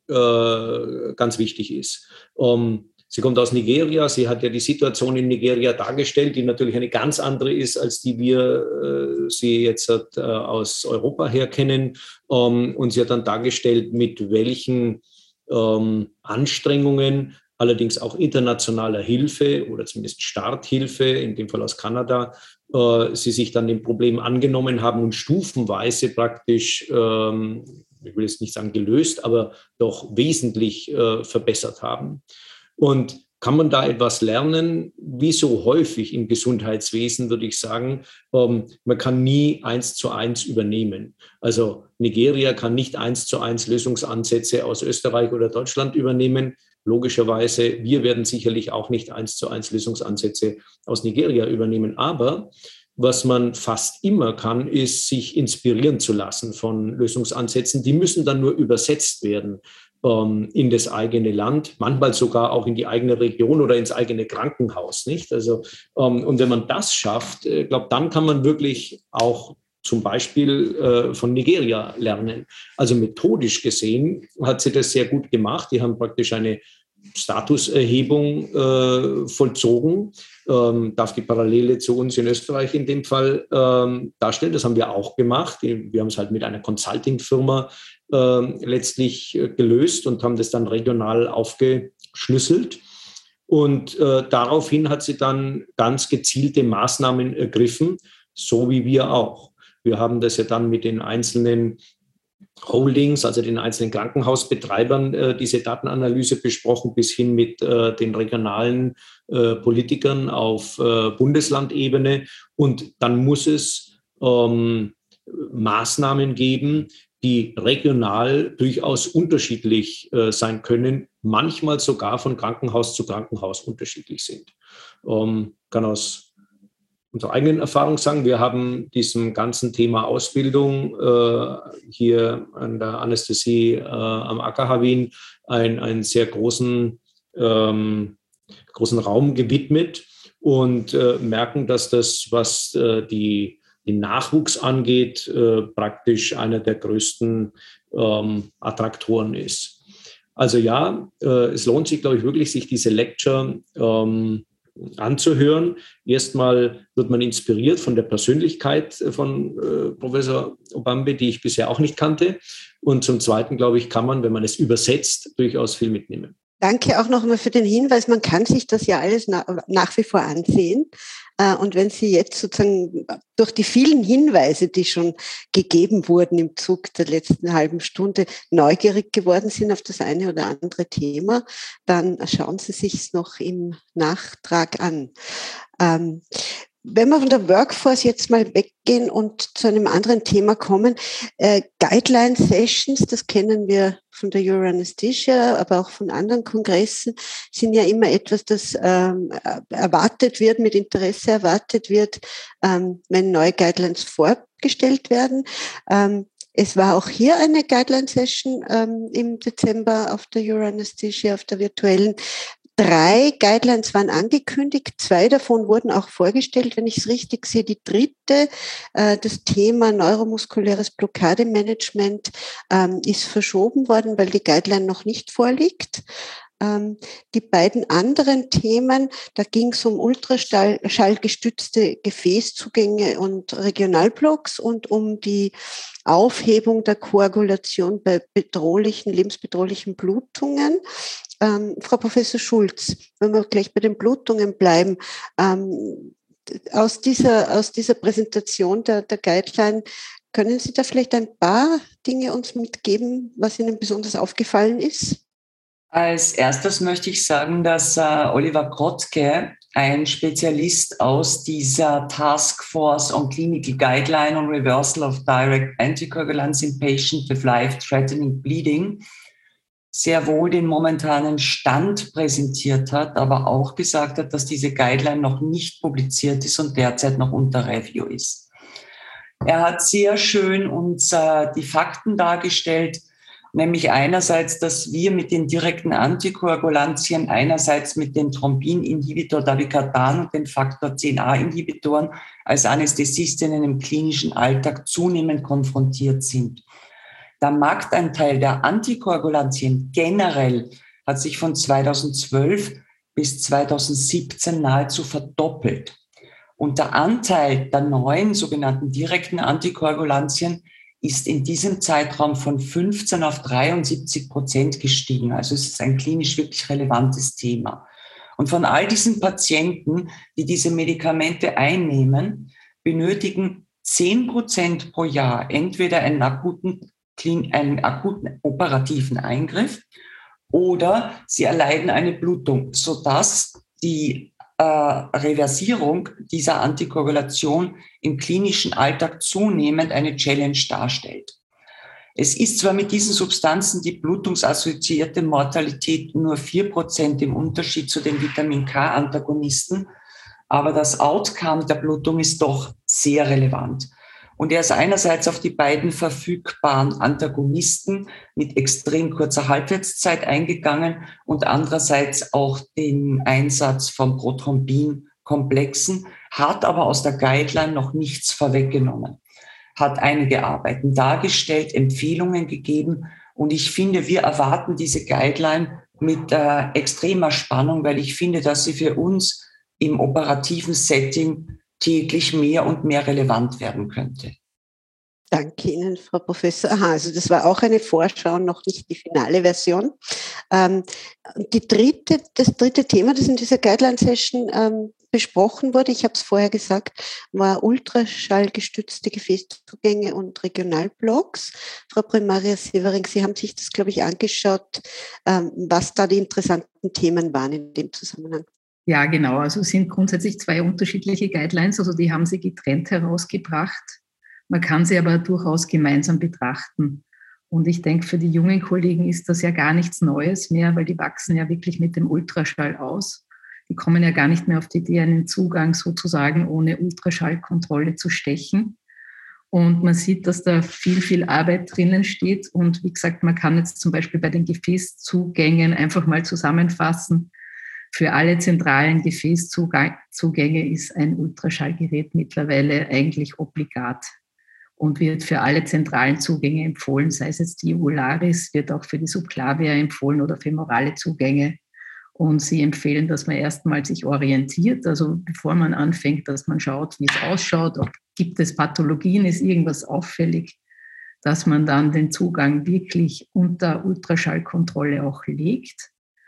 äh, ganz wichtig ist. Ähm, sie kommt aus Nigeria. Sie hat ja die Situation in Nigeria dargestellt, die natürlich eine ganz andere ist, als die wir äh, sie jetzt äh, aus Europa her kennen. Ähm, und sie hat dann dargestellt, mit welchen ähm, Anstrengungen, allerdings auch internationaler Hilfe oder zumindest Starthilfe, in dem Fall aus Kanada, äh, sie sich dann dem Problem angenommen haben und stufenweise praktisch, ähm, ich will jetzt nicht sagen gelöst, aber doch wesentlich äh, verbessert haben. Und kann man da etwas lernen? Wie so häufig im Gesundheitswesen würde ich sagen, ähm, man kann nie eins zu eins übernehmen. Also Nigeria kann nicht eins zu eins Lösungsansätze aus Österreich oder Deutschland übernehmen. Logischerweise, wir werden sicherlich auch nicht eins zu eins Lösungsansätze aus Nigeria übernehmen. Aber was man fast immer kann, ist, sich inspirieren zu lassen von Lösungsansätzen. Die müssen dann nur übersetzt werden ähm, in das eigene Land, manchmal sogar auch in die eigene Region oder ins eigene Krankenhaus, nicht? Also, ähm, und wenn man das schafft, ich äh, glaube, dann kann man wirklich auch zum Beispiel äh, von Nigeria lernen. Also methodisch gesehen hat sie das sehr gut gemacht. Die haben praktisch eine Statuserhebung äh, vollzogen. Ähm, darf die Parallele zu uns in Österreich in dem Fall ähm, darstellen. Das haben wir auch gemacht. Wir haben es halt mit einer Consulting-Firma äh, letztlich äh, gelöst und haben das dann regional aufgeschlüsselt. Und äh, daraufhin hat sie dann ganz gezielte Maßnahmen ergriffen, so wie wir auch. Wir haben das ja dann mit den einzelnen Holdings, also den einzelnen Krankenhausbetreibern, äh, diese Datenanalyse besprochen, bis hin mit äh, den regionalen äh, Politikern auf äh, Bundeslandebene. Und dann muss es ähm, Maßnahmen geben, die regional durchaus unterschiedlich äh, sein können, manchmal sogar von Krankenhaus zu Krankenhaus unterschiedlich sind. Ähm, kann aus unserer eigenen Erfahrung sagen, wir haben diesem ganzen Thema Ausbildung äh, hier an der Anästhesie äh, am A K H Wien ein, einen sehr großen, ähm, großen Raum gewidmet und äh, merken, dass das, was äh, die den Nachwuchs angeht, äh, praktisch einer der größten ähm, Attraktoren ist. Also ja, äh, es lohnt sich, glaube ich, wirklich, sich diese Lecture ähm, anzuhören. Erstmal wird man inspiriert von der Persönlichkeit von äh, Professor Obambe, die ich bisher auch nicht kannte. Und zum Zweiten, glaube ich, kann man, wenn man es übersetzt, durchaus viel mitnehmen. Danke auch nochmal für den Hinweis. Man kann sich das ja alles na, nach wie vor ansehen. Und wenn Sie jetzt sozusagen durch die vielen Hinweise, die schon gegeben wurden im Zug der letzten halben Stunde, neugierig geworden sind auf das eine oder andere Thema, dann schauen Sie sich es noch im Nachtrag an. Ähm, Wenn wir von der Workforce jetzt mal weggehen und zu einem anderen Thema kommen, äh, Guideline-Sessions, das kennen wir von der Euro-Anesthesia, aber auch von anderen Kongressen, sind ja immer etwas, das ähm, erwartet wird, mit Interesse erwartet wird, ähm, wenn neue Guidelines vorgestellt werden. Ähm, Es war auch hier eine Guideline-Session ähm, im Dezember auf der Euro-Anesthesia, auf der virtuellen. Drei Guidelines waren angekündigt, zwei davon wurden auch vorgestellt, wenn ich es richtig sehe. Die dritte, äh, das Thema neuromuskuläres Blockademanagement, ähm, ist verschoben worden, weil die Guideline noch nicht vorliegt. Ähm, die beiden anderen Themen, da ging es um ultraschallgestützte Gefäßzugänge und Regionalblocks und um die Aufhebung der Koagulation bei bedrohlichen, lebensbedrohlichen Blutungen. Ähm, Frau Professor Schulz, wenn wir gleich bei den Blutungen bleiben, ähm, aus dieser, aus dieser Präsentation der, der Guideline, können Sie da vielleicht ein paar Dinge uns mitgeben, was Ihnen besonders aufgefallen ist? Als erstes möchte ich sagen, dass äh, Oliver Grotke, ein Spezialist aus dieser Task Force on Clinical Guideline on Reversal of Direct Anticoagulants in Patients with Life-Threatening Bleeding, sehr wohl den momentanen Stand präsentiert hat, aber auch gesagt hat, dass diese Guideline noch nicht publiziert ist und derzeit noch unter Review ist. Er hat sehr schön uns äh, die Fakten dargestellt, nämlich einerseits, dass wir mit den direkten Antikoagulantien, einerseits mit den Thrombin-Inhibitor Dabigatran und den Faktor zehn a-Inhibitoren als Anästhesistinnen im klinischen Alltag zunehmend konfrontiert sind. Der Marktanteil der Antikoagulantien generell hat sich von zweitausendzwölf bis zweitausendsiebzehn nahezu verdoppelt. Und der Anteil der neuen sogenannten direkten Antikoagulantien ist in diesem Zeitraum von fünfzehn auf dreiundsiebzig Prozent gestiegen. Also es ist ein klinisch wirklich relevantes Thema. Und von all diesen Patienten, die diese Medikamente einnehmen, benötigen zehn Prozent pro Jahr entweder einen akuten, einen akuten operativen Eingriff oder sie erleiden eine Blutung, sodass die äh, Reversierung dieser Antikoagulation im klinischen Alltag zunehmend eine Challenge darstellt. Es ist zwar mit diesen Substanzen die blutungsassoziierte Mortalität nur vier Prozent im Unterschied zu den Vitamin-K-Antagonisten, aber das Outcome der Blutung ist doch sehr relevant. Und er ist einerseits auf die beiden verfügbaren Antagonisten mit extrem kurzer Halbwertszeit eingegangen und andererseits auch den Einsatz von Prothrombin-Komplexen, hat aber aus der Guideline noch nichts vorweggenommen, hat einige Arbeiten dargestellt, Empfehlungen gegeben und ich finde, wir erwarten diese Guideline mit äh, extremer Spannung, weil ich finde, dass sie für uns im operativen Setting täglich mehr und mehr relevant werden könnte. Danke Ihnen, Frau Professor. Aha, also das war auch eine Vorschau, noch nicht die finale Version. Ähm, die dritte, das dritte Thema, das in dieser Guideline-Session ähm, besprochen wurde, ich habe es vorher gesagt, war ultraschallgestützte Gefäßzugänge und Regionalblocks. Frau Primaria Severing, Sie haben sich das, glaube ich, angeschaut, ähm, was da die interessanten Themen waren in dem Zusammenhang. Ja, genau. Also es sind grundsätzlich zwei unterschiedliche Guidelines, also die haben sie getrennt herausgebracht. Man kann sie aber durchaus gemeinsam betrachten. Und ich denke, für die jungen Kollegen ist das ja gar nichts Neues mehr, weil die wachsen ja wirklich mit dem Ultraschall aus. Die kommen ja gar nicht mehr auf die Idee, einen Zugang sozusagen ohne Ultraschallkontrolle zu stechen. Und man sieht, dass da viel, viel Arbeit drinnen steht. Und wie gesagt, man kann jetzt zum Beispiel bei den Gefäßzugängen einfach mal zusammenfassen. Für alle zentralen Gefäßzugänge ist ein Ultraschallgerät mittlerweile eigentlich obligat und wird für alle zentralen Zugänge empfohlen, sei es jetzt die Uvularis, wird auch für die Subclavia empfohlen oder femorale Zugänge. Und sie empfehlen, dass man erstmal sich orientiert, also bevor man anfängt, dass man schaut, wie es ausschaut, ob gibt es Pathologien, ist irgendwas auffällig, dass man dann den Zugang wirklich unter Ultraschallkontrolle auch legt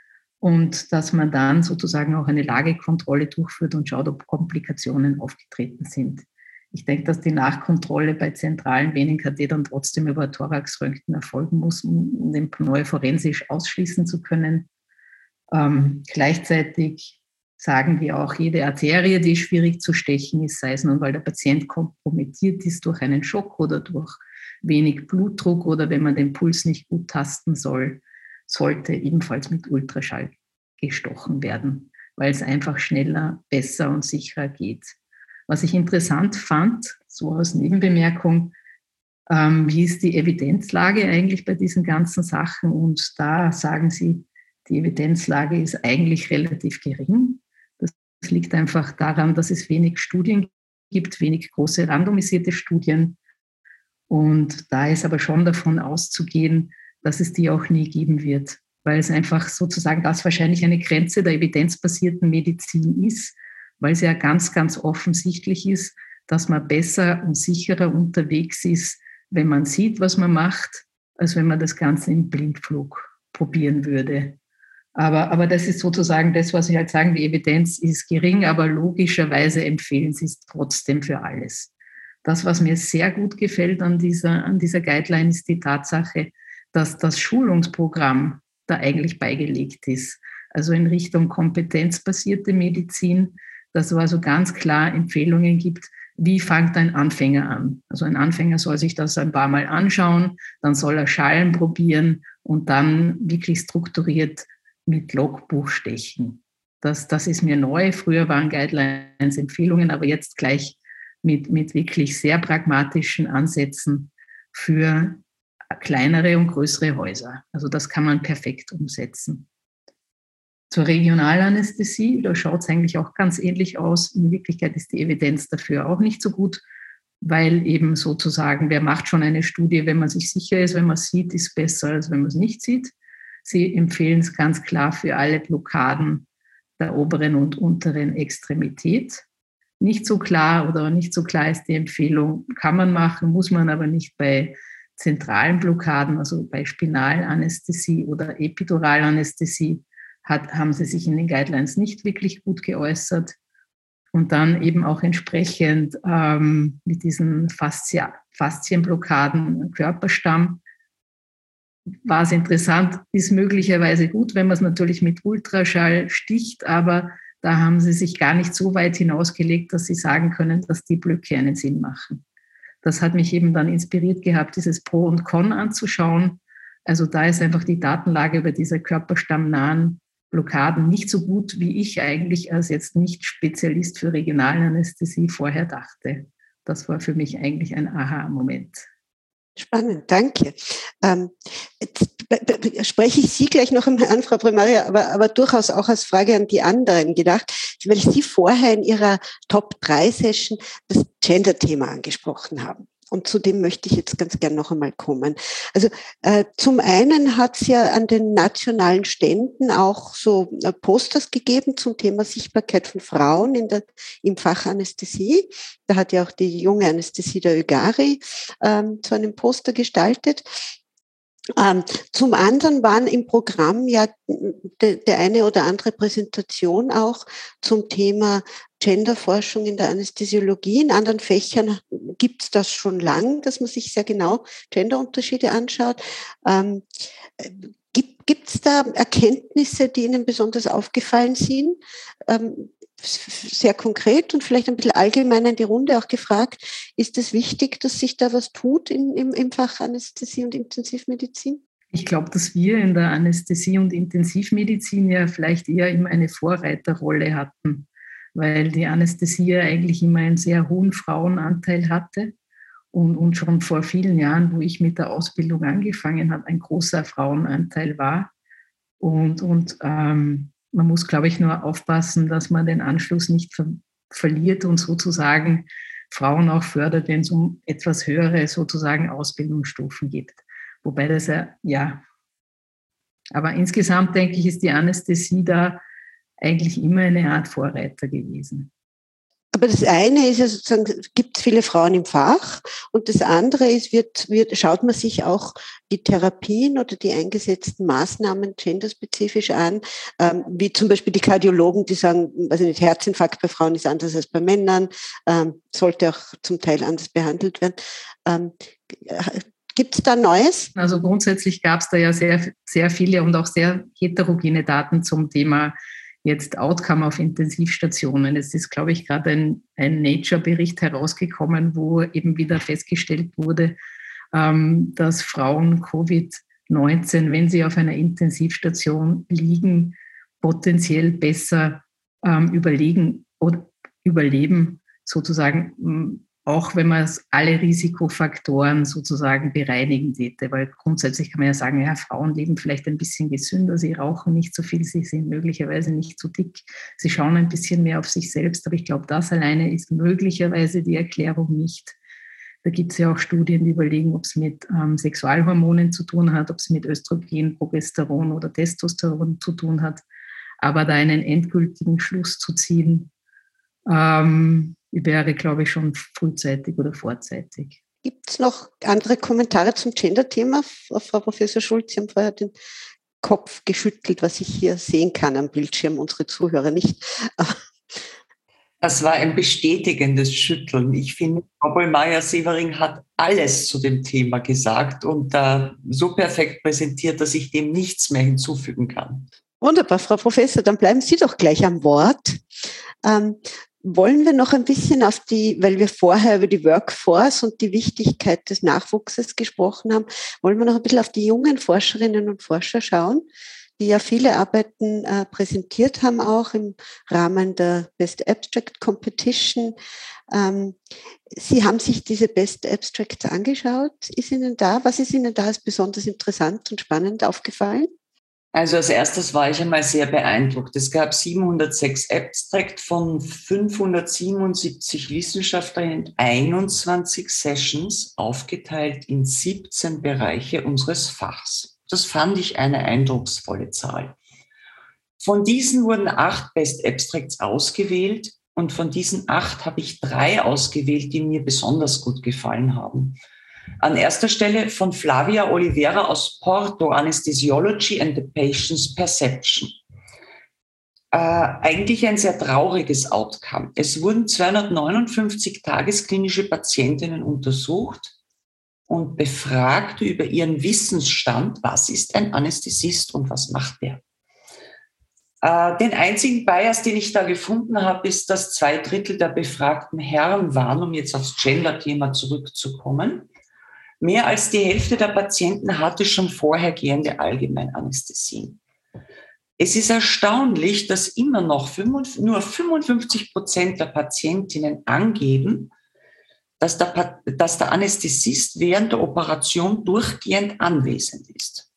und dass man dann sozusagen auch eine Lagekontrolle durchführt und schaut, ob Komplikationen aufgetreten sind. Ich denke, dass die Nachkontrolle bei zentralen Venenkathetern trotzdem über Thoraxröntgen erfolgen muss, um den Pneu forensisch ausschließen zu können. Ähm, gleichzeitig sagen wir auch, jede Arterie, die schwierig zu stechen ist, sei es nun, weil der Patient kompromittiert ist durch einen Schock oder durch wenig Blutdruck oder wenn man den Puls nicht gut tasten soll, sollte ebenfalls mit Ultraschall gestochen werden, weil es einfach schneller, besser und sicherer geht. Was ich interessant fand, so als Nebenbemerkung, ähm, wie ist die Evidenzlage eigentlich bei diesen ganzen Sachen? Und da sagen sie, die Evidenzlage ist eigentlich relativ gering. Das liegt einfach daran, dass es wenig Studien gibt, wenig große randomisierte Studien. Und da ist aber schon davon auszugehen, dass es die auch nie geben wird, weil es einfach sozusagen das wahrscheinlich eine Grenze der evidenzbasierten Medizin ist, weil es ja ganz, ganz offensichtlich ist, dass man besser und sicherer unterwegs ist, wenn man sieht, was man macht, als wenn man das Ganze im Blindflug probieren würde. Aber, aber das ist sozusagen das, was ich halt sagen, die Evidenz ist gering, aber logischerweise empfehlen sie es trotzdem für alles. Das, was mir sehr gut gefällt an dieser, an dieser Guideline, ist die Tatsache, dass das Schulungsprogramm da eigentlich beigelegt ist. Also in Richtung kompetenzbasierte Medizin, dass es also ganz klar Empfehlungen gibt, wie fängt ein Anfänger an? Also ein Anfänger soll sich das ein paar Mal anschauen, dann soll er Schallen probieren und dann wirklich strukturiert mit Logbuch stechen. Das, das ist mir neu. Früher waren Guidelines Empfehlungen, aber jetzt gleich mit, mit wirklich sehr pragmatischen Ansätzen für kleinere und größere Häuser. Also das kann man perfekt umsetzen. Zur Regionalanästhesie, da schaut es eigentlich auch ganz ähnlich aus. In Wirklichkeit ist die Evidenz dafür auch nicht so gut, weil eben sozusagen, wer macht schon eine Studie, wenn man sich sicher ist, wenn man es sieht, ist besser, als wenn man es nicht sieht. Sie empfehlen es ganz klar für alle Blockaden der oberen und unteren Extremität. Nicht so klar oder nicht so klar ist die Empfehlung, kann man machen, muss man aber nicht bei zentralen Blockaden, also bei Spinalanästhesie oder Epiduralanästhesie, hat, haben sie sich in den Guidelines nicht wirklich gut geäußert. Und dann eben auch entsprechend ähm, mit diesen Faszie, Faszienblockaden, Körperstamm, war es interessant, ist möglicherweise gut, wenn man es natürlich mit Ultraschall sticht, aber da haben sie sich gar nicht so weit hinausgelegt, dass sie sagen können, dass die Blöcke einen Sinn machen. Das hat mich eben dann inspiriert gehabt, dieses Pro und Con anzuschauen. Also da ist einfach die Datenlage über diese körperstammnahen Blockaden nicht so gut, wie ich eigentlich als jetzt nicht Spezialist für Regionalanästhesie vorher dachte. Das war für mich eigentlich ein Aha-Moment. Spannend, danke. Ähm, jetzt spreche ich Sie gleich noch einmal an, Frau Primaria, aber, aber durchaus auch als Frage an die anderen gedacht, weil Sie vorher in Ihrer Top drei Session das Gender-Thema angesprochen haben. Und zu dem möchte ich jetzt ganz gern noch einmal kommen. Also äh, zum einen hat es ja an den nationalen Ständen auch so äh, Posters gegeben zum Thema Sichtbarkeit von Frauen in der, im Fach Anästhesie. Da hat ja auch die junge Anästhesie der ÖGARI ähm, zu einem Poster gestaltet. Ähm, zum anderen waren im Programm ja de, der eine oder andere Präsentation auch zum Thema Genderforschung in der Anästhesiologie. In anderen Fächern gibt es das schon lang, dass man sich sehr genau Genderunterschiede anschaut. Ähm, gibt es da Erkenntnisse, die Ihnen besonders aufgefallen sind? Ähm, sehr konkret und vielleicht ein bisschen allgemein in die Runde auch gefragt, ist es wichtig, dass sich da was tut im, im, im Fach Anästhesie und Intensivmedizin? Ich glaube, dass wir in der Anästhesie und Intensivmedizin ja vielleicht eher immer eine Vorreiterrolle hatten, weil die Anästhesie ja eigentlich immer einen sehr hohen Frauenanteil hatte und, und schon vor vielen Jahren, wo ich mit der Ausbildung angefangen habe, ein großer Frauenanteil war. Und, und ähm, man muss, glaube ich, nur aufpassen, dass man den Anschluss nicht ver- verliert und sozusagen Frauen auch fördert, wenn es um etwas höhere sozusagen Ausbildungsstufen geht. Wobei das ja, ja, aber insgesamt denke ich, ist die Anästhesie da eigentlich immer eine Art Vorreiter gewesen. Aber das eine ist ja sozusagen, gibt es viele Frauen im Fach und das andere ist, wird, wird, schaut man sich auch die Therapien oder die eingesetzten Maßnahmen genderspezifisch an, ähm, wie zum Beispiel die Kardiologen, die sagen, also nicht, Herzinfarkt bei Frauen ist anders als bei Männern, ähm, sollte auch zum Teil anders behandelt werden. Ähm, Gibt es da Neues? Also grundsätzlich gab es da ja sehr, sehr viele und auch sehr heterogene Daten zum Thema jetzt Outcome auf Intensivstationen. Es ist, glaube ich, gerade ein, ein Nature-Bericht herausgekommen, wo eben wieder festgestellt wurde, ähm, dass Frauen Covid neunzehn, wenn sie auf einer Intensivstation liegen, potenziell besser ähm, überlegen oder überleben, sozusagen, auch wenn man alle Risikofaktoren sozusagen bereinigen täte, weil grundsätzlich kann man ja sagen, ja, Frauen leben vielleicht ein bisschen gesünder, sie rauchen nicht so viel, sie sind möglicherweise nicht so dick, sie schauen ein bisschen mehr auf sich selbst, aber ich glaube, das alleine ist möglicherweise die Erklärung nicht. Da gibt es ja auch Studien, die überlegen, ob es mit ähm, Sexualhormonen zu tun hat, ob es mit Östrogen, Progesteron oder Testosteron zu tun hat, aber da einen endgültigen Schluss zu ziehen, ähm, wäre, glaube ich, schon frühzeitig oder vorzeitig. Gibt es noch andere Kommentare zum Gender-Thema? Frau Professor Schulz, Sie haben vorher den Kopf geschüttelt, was ich hier sehen kann am Bildschirm, unsere Zuhörer nicht. Das war ein bestätigendes Schütteln. Ich finde, Frau Bollmeier-Severing hat alles zu dem Thema gesagt und äh, so perfekt präsentiert, dass ich dem nichts mehr hinzufügen kann. Wunderbar, Frau Professor, dann bleiben Sie doch gleich am Wort. Ähm, wollen wir noch ein bisschen auf die, weil wir vorher über die Workforce und die Wichtigkeit des Nachwuchses gesprochen haben, wollen wir noch ein bisschen auf die jungen Forscherinnen und Forscher schauen, die ja viele Arbeiten äh, präsentiert haben, auch im Rahmen der Best Abstract Competition. Ähm, Sie haben sich diese Best Abstracts angeschaut. Ist Ihnen da, was ist Ihnen da als besonders interessant und spannend aufgefallen? Also als erstes war ich einmal sehr beeindruckt. Es gab siebenhundertsechs Abstract von fünfhundertsiebenundsiebzig Wissenschaftlern in einundzwanzig Sessions, aufgeteilt in siebzehn Bereiche unseres Fachs. Das fand ich eine eindrucksvolle Zahl. Von diesen wurden acht Best Abstracts ausgewählt und von diesen acht habe ich drei ausgewählt, die mir besonders gut gefallen haben. An erster Stelle von Flavia Oliveira aus Porto, Anesthesiology and the Patient's Perception. Äh, eigentlich ein sehr trauriges Outcome. Es wurden zweihundertneunundfünfzig tagesklinische Patientinnen untersucht und befragt über ihren Wissensstand, was ist ein Anästhesist und was macht der. Äh, den einzigen Bias, den ich da gefunden habe, ist, dass zwei Drittel der befragten Herren waren, um jetzt aufs Gender-Thema zurückzukommen. Mehr als die Hälfte der Patienten hatte schon vorhergehende Allgemeinanästhesien. Es ist erstaunlich, dass immer noch nur fünfundfünfzig Prozent der Patientinnen angeben, dass der, dass der Anästhesist während der Operation durchgehend anwesend ist.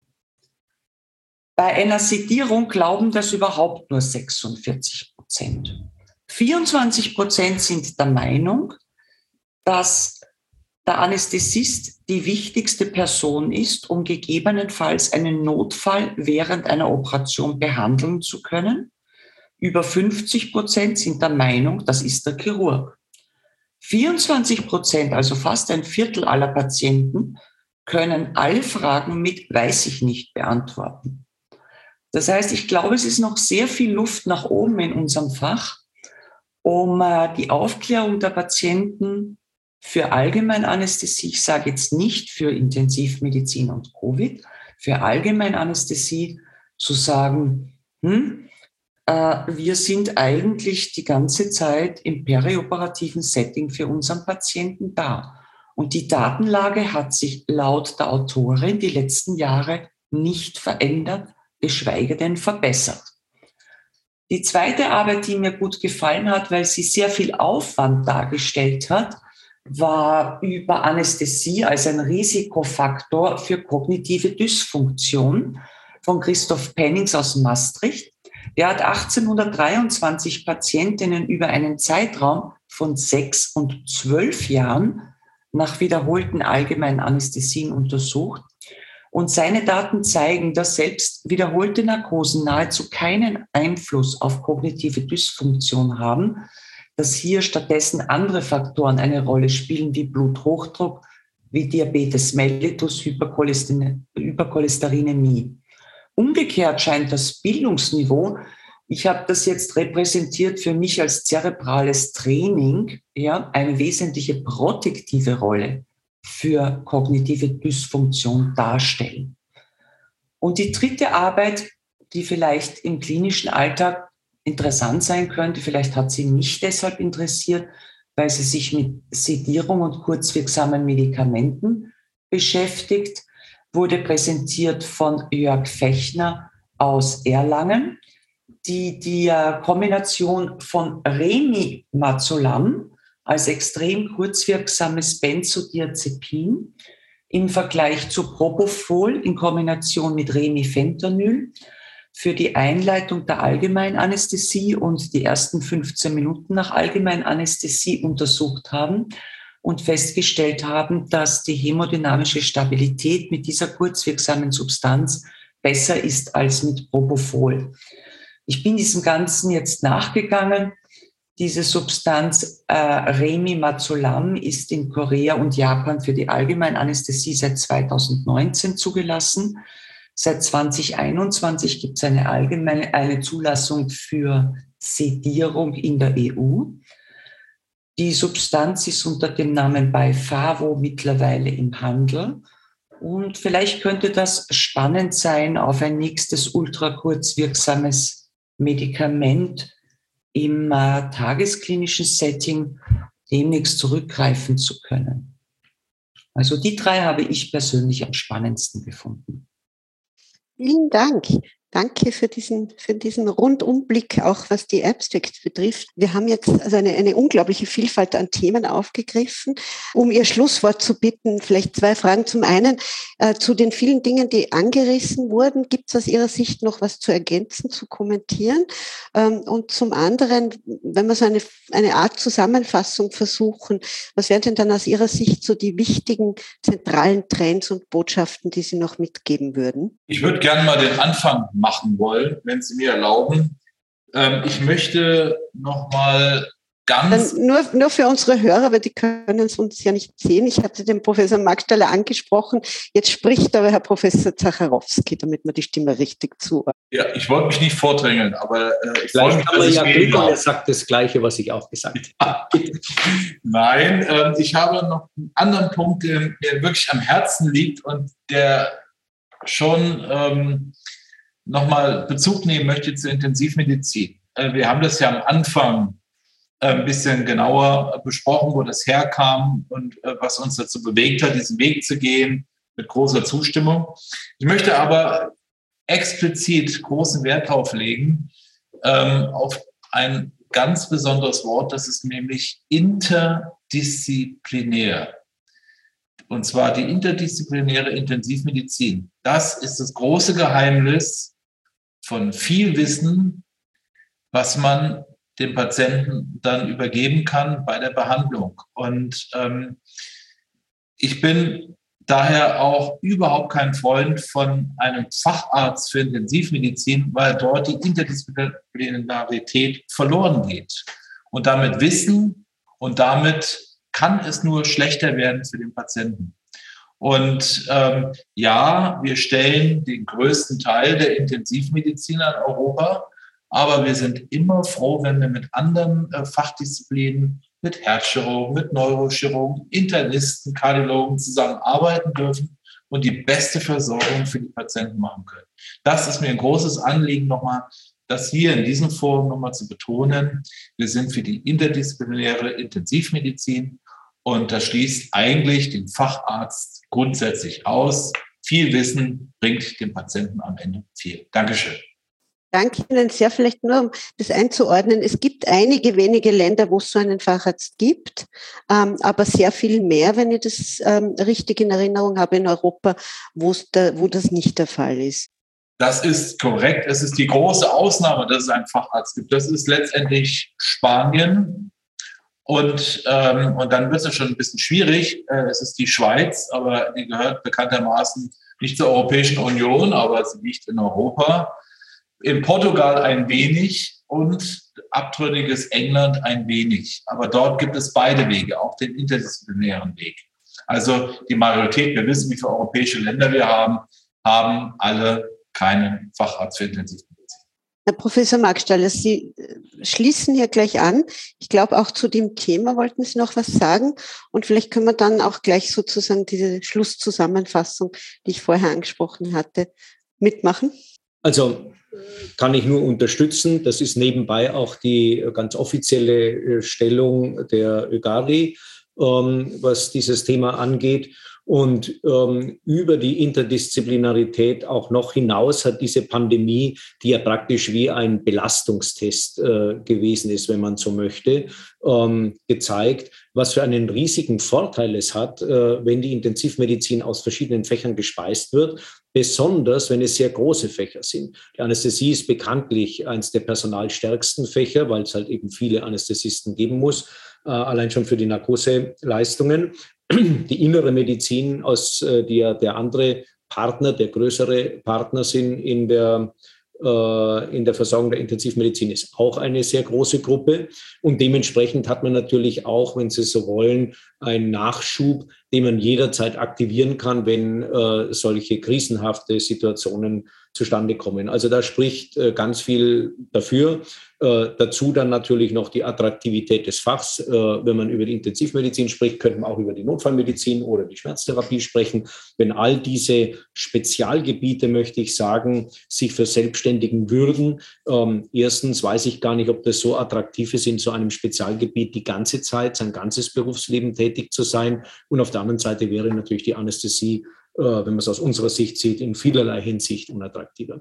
Bei einer Sedierung glauben das überhaupt nur sechsundvierzig Prozent. vierundzwanzig Prozent sind der Meinung, dass der Anästhesist die wichtigste Person ist, um gegebenenfalls einen Notfall während einer Operation behandeln zu können. Über fünfzig Prozent sind der Meinung, das ist der Chirurg. vierundzwanzig Prozent, also fast ein Viertel aller Patienten, können alle Fragen mit weiß ich nicht beantworten. Das heißt, ich glaube, es ist noch sehr viel Luft nach oben in unserem Fach, um die Aufklärung der Patienten für Allgemeinanästhesie, ich sage jetzt nicht für Intensivmedizin und Covid, für Allgemeinanästhesie zu sagen, hm, wir sind eigentlich die ganze Zeit im perioperativen Setting für unseren Patienten da. Und die Datenlage hat sich laut der Autorin die letzten Jahre nicht verändert, geschweige denn verbessert. Die zweite Arbeit, die mir gut gefallen hat, weil sie sehr viel Aufwand dargestellt hat, war über Anästhesie als ein Risikofaktor für kognitive Dysfunktion von Christoph Pennings aus Maastricht. Der hat achtzehnhundertdreiundzwanzig Patientinnen über einen Zeitraum von sechs und zwölf Jahren nach wiederholten allgemeinen Anästhesien untersucht. Und seine Daten zeigen, dass selbst wiederholte Narkosen nahezu keinen Einfluss auf kognitive Dysfunktion haben, dass hier stattdessen andere Faktoren eine Rolle spielen, wie Bluthochdruck, wie Diabetes mellitus, Hypercholesterinämie. Umgekehrt scheint das Bildungsniveau, ich habe das jetzt repräsentiert für mich als zerebrales Training, ja, eine wesentliche protektive Rolle für kognitive Dysfunktion darstellen. Und die dritte Arbeit, die vielleicht im klinischen Alltag interessant sein könnte, vielleicht hat sie mich deshalb interessiert, weil sie sich mit Sedierung und kurzwirksamen Medikamenten beschäftigt, wurde präsentiert von Jörg Fechner aus Erlangen, die die Kombination von Remimazolam als extrem kurzwirksames Benzodiazepin im Vergleich zu Propofol in Kombination mit Remifentanyl für die Einleitung der Allgemeinanästhesie und die ersten fünfzehn Minuten nach Allgemeinanästhesie untersucht haben und festgestellt haben, dass die hämodynamische Stabilität mit dieser kurzwirksamen Substanz besser ist als mit Propofol. Ich bin diesem Ganzen jetzt nachgegangen. Diese Substanz äh, Remimazolam ist in Korea und Japan für die Allgemeinanästhesie seit zweitausendneunzehn zugelassen. Seit zweitausendeinundzwanzig gibt es eine allgemeine eine Zulassung für Sedierung in der E U. Die Substanz ist unter dem Namen Byfavo mittlerweile im Handel. Und vielleicht könnte das spannend sein, auf ein nächstes ultrakurzwirksames Medikament im äh, tagesklinischen Setting demnächst zurückgreifen zu können. Also die drei habe ich persönlich am spannendsten gefunden. Vielen Dank. Danke für diesen, für diesen Rundumblick, auch was die Abstracts betrifft. Wir haben jetzt also eine, eine unglaubliche Vielfalt an Themen aufgegriffen. Um Ihr Schlusswort zu bitten, vielleicht zwei Fragen. Zum einen, äh, zu den vielen Dingen, die angerissen wurden, gibt es aus Ihrer Sicht noch was zu ergänzen, zu kommentieren? Ähm, und zum anderen, wenn wir so eine, eine Art Zusammenfassung versuchen, was wären denn dann aus Ihrer Sicht so die wichtigen zentralen Trends und Botschaften, die Sie noch mitgeben würden? Ich würde gerne mal den Anfang machen wollen, wenn Sie mir erlauben. Ähm, ich möchte noch mal ganz... Dann nur, nur für unsere Hörer, weil die können es uns ja nicht sehen. Ich hatte den Professor Markstaller angesprochen. Jetzt spricht aber Herr Professor Zacharowski, damit man die Stimme richtig zuhört. Ja, ich wollte mich nicht vordrängeln, aber äh, ich Vielleicht freue mich, haben wir dass ja ich Glück und reden er sagt das Gleiche, was ich auch gesagt habe. Nein, äh, ich habe noch einen anderen Punkt, der mir wirklich am Herzen liegt und der schon ähm, nochmal Bezug nehmen möchte zur Intensivmedizin. Äh, wir haben das ja am Anfang äh, ein bisschen genauer besprochen, wo das herkam und äh, was uns dazu bewegt hat, diesen Weg zu gehen, mit großer Zustimmung. Ich möchte aber explizit großen Wert darauf legen, ähm, auf ein ganz besonderes Wort, das ist nämlich interdisziplinär. Und zwar die interdisziplinäre Intensivmedizin. Das ist das große Geheimnis von viel Wissen, was man dem Patienten dann übergeben kann bei der Behandlung. Und ähm, ich bin daher auch überhaupt kein Freund von einem Facharzt für Intensivmedizin, weil dort die Interdisziplinarität verloren geht. Und damit Wissen und damit kann es nur schlechter werden für den Patienten. Und ähm, ja, wir stellen den größten Teil der Intensivmediziner in Europa, aber wir sind immer froh, wenn wir mit anderen äh, Fachdisziplinen, mit Herzchirurgen, mit Neurochirurgen, Internisten, Kardiologen zusammenarbeiten dürfen und die beste Versorgung für die Patienten machen können. Das ist mir ein großes Anliegen, nochmal das hier in diesem Forum nochmal zu betonen. Wir sind für die interdisziplinäre Intensivmedizin und das schließt eigentlich den Facharzt grundsätzlich aus. Viel Wissen bringt dem Patienten am Ende viel. Dankeschön. Danke Ihnen sehr. Vielleicht nur, um das einzuordnen. Es gibt einige wenige Länder, wo es so einen Facharzt gibt, ähm, aber sehr viel mehr, wenn ich das ähm, richtig in Erinnerung habe, in Europa, wo es da, wo das nicht der Fall ist. Das ist korrekt. Es ist die große Ausnahme, dass es einen Facharzt gibt. Das ist letztendlich Spanien. Und, ähm, und dann wird es schon ein bisschen schwierig. Äh, es ist die Schweiz, aber die gehört bekanntermaßen nicht zur Europäischen Union, aber sie liegt in Europa. In Portugal ein wenig und abtrünniges England ein wenig. Aber dort gibt es beide Wege, auch den interdisziplinären Weg. Also die Majorität, wir wissen, wie viele europäische Länder wir haben, haben alle keinen Facharzt für Intensivmedizin. Herr Professor Markstaller, Sie schließen hier gleich an. Ich glaube, auch zu dem Thema wollten Sie noch was sagen. Und vielleicht können wir dann auch gleich sozusagen diese Schlusszusammenfassung, die ich vorher angesprochen hatte, mitmachen. Also kann ich nur unterstützen. Das ist nebenbei auch die ganz offizielle Stellung der ÖGARI, ähm, was dieses Thema angeht. Und ähm, über die Interdisziplinarität auch noch hinaus hat diese Pandemie, die ja praktisch wie ein Belastungstest äh, gewesen ist, wenn man so möchte, ähm, gezeigt, was für einen riesigen Vorteil es hat, äh, wenn die Intensivmedizin aus verschiedenen Fächern gespeist wird, besonders wenn es sehr große Fächer sind. Die Anästhesie ist bekanntlich eines der personalstärksten Fächer, weil es halt eben viele Anästhesisten geben muss, äh, allein schon für die Narkoseleistungen. Die innere Medizin, aus äh, der der andere Partner, der größere Partner sind in der, äh, in der Versorgung der Intensivmedizin, ist auch eine sehr große Gruppe. Und dementsprechend hat man natürlich auch, wenn Sie so wollen, einen Nachschub, den man jederzeit aktivieren kann, wenn äh, solche krisenhafte Situationen zustande kommen. Also da spricht äh, ganz viel dafür. Äh, dazu dann natürlich noch die Attraktivität des Fachs. Äh, wenn man über die Intensivmedizin spricht, könnte man auch über die Notfallmedizin oder die Schmerztherapie sprechen. Wenn all diese Spezialgebiete, möchte ich sagen, sich verselbstständigen würden, ähm, erstens weiß ich gar nicht, ob das so attraktiv ist, in so einem Spezialgebiet die ganze Zeit, sein ganzes Berufsleben tätig zu sein. Und auf der anderen Seite wäre natürlich die Anästhesie, äh, wenn man es aus unserer Sicht sieht, in vielerlei Hinsicht unattraktiver.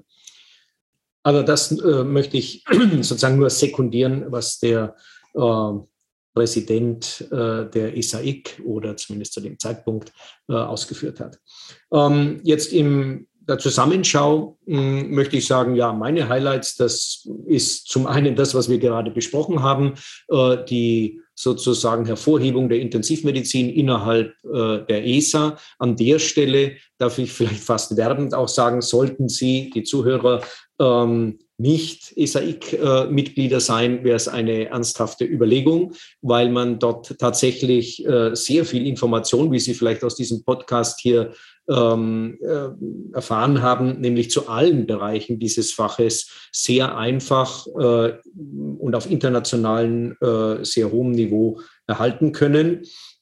Aber das äh, möchte ich sozusagen nur sekundieren, was der äh, Präsident äh, der E S A I C oder zumindest zu dem Zeitpunkt äh, ausgeführt hat. Ähm, jetzt in der Zusammenschau mh, möchte ich sagen, ja, meine Highlights, das ist zum einen das, was wir gerade besprochen haben, äh, die sozusagen Hervorhebung der Intensivmedizin innerhalb äh, der E S A. An der Stelle darf ich vielleicht fast werbend auch sagen, sollten Sie, die Zuhörer, ähm, nicht E S A I C-Mitglieder äh, sein, wäre es eine ernsthafte Überlegung, weil man dort tatsächlich äh, sehr viel Information, wie Sie vielleicht aus diesem Podcast hier ähm, äh, erfahren haben, nämlich zu allen Bereichen dieses Faches sehr einfach äh, und auf internationalem äh, sehr hohem Niveau erhalten können.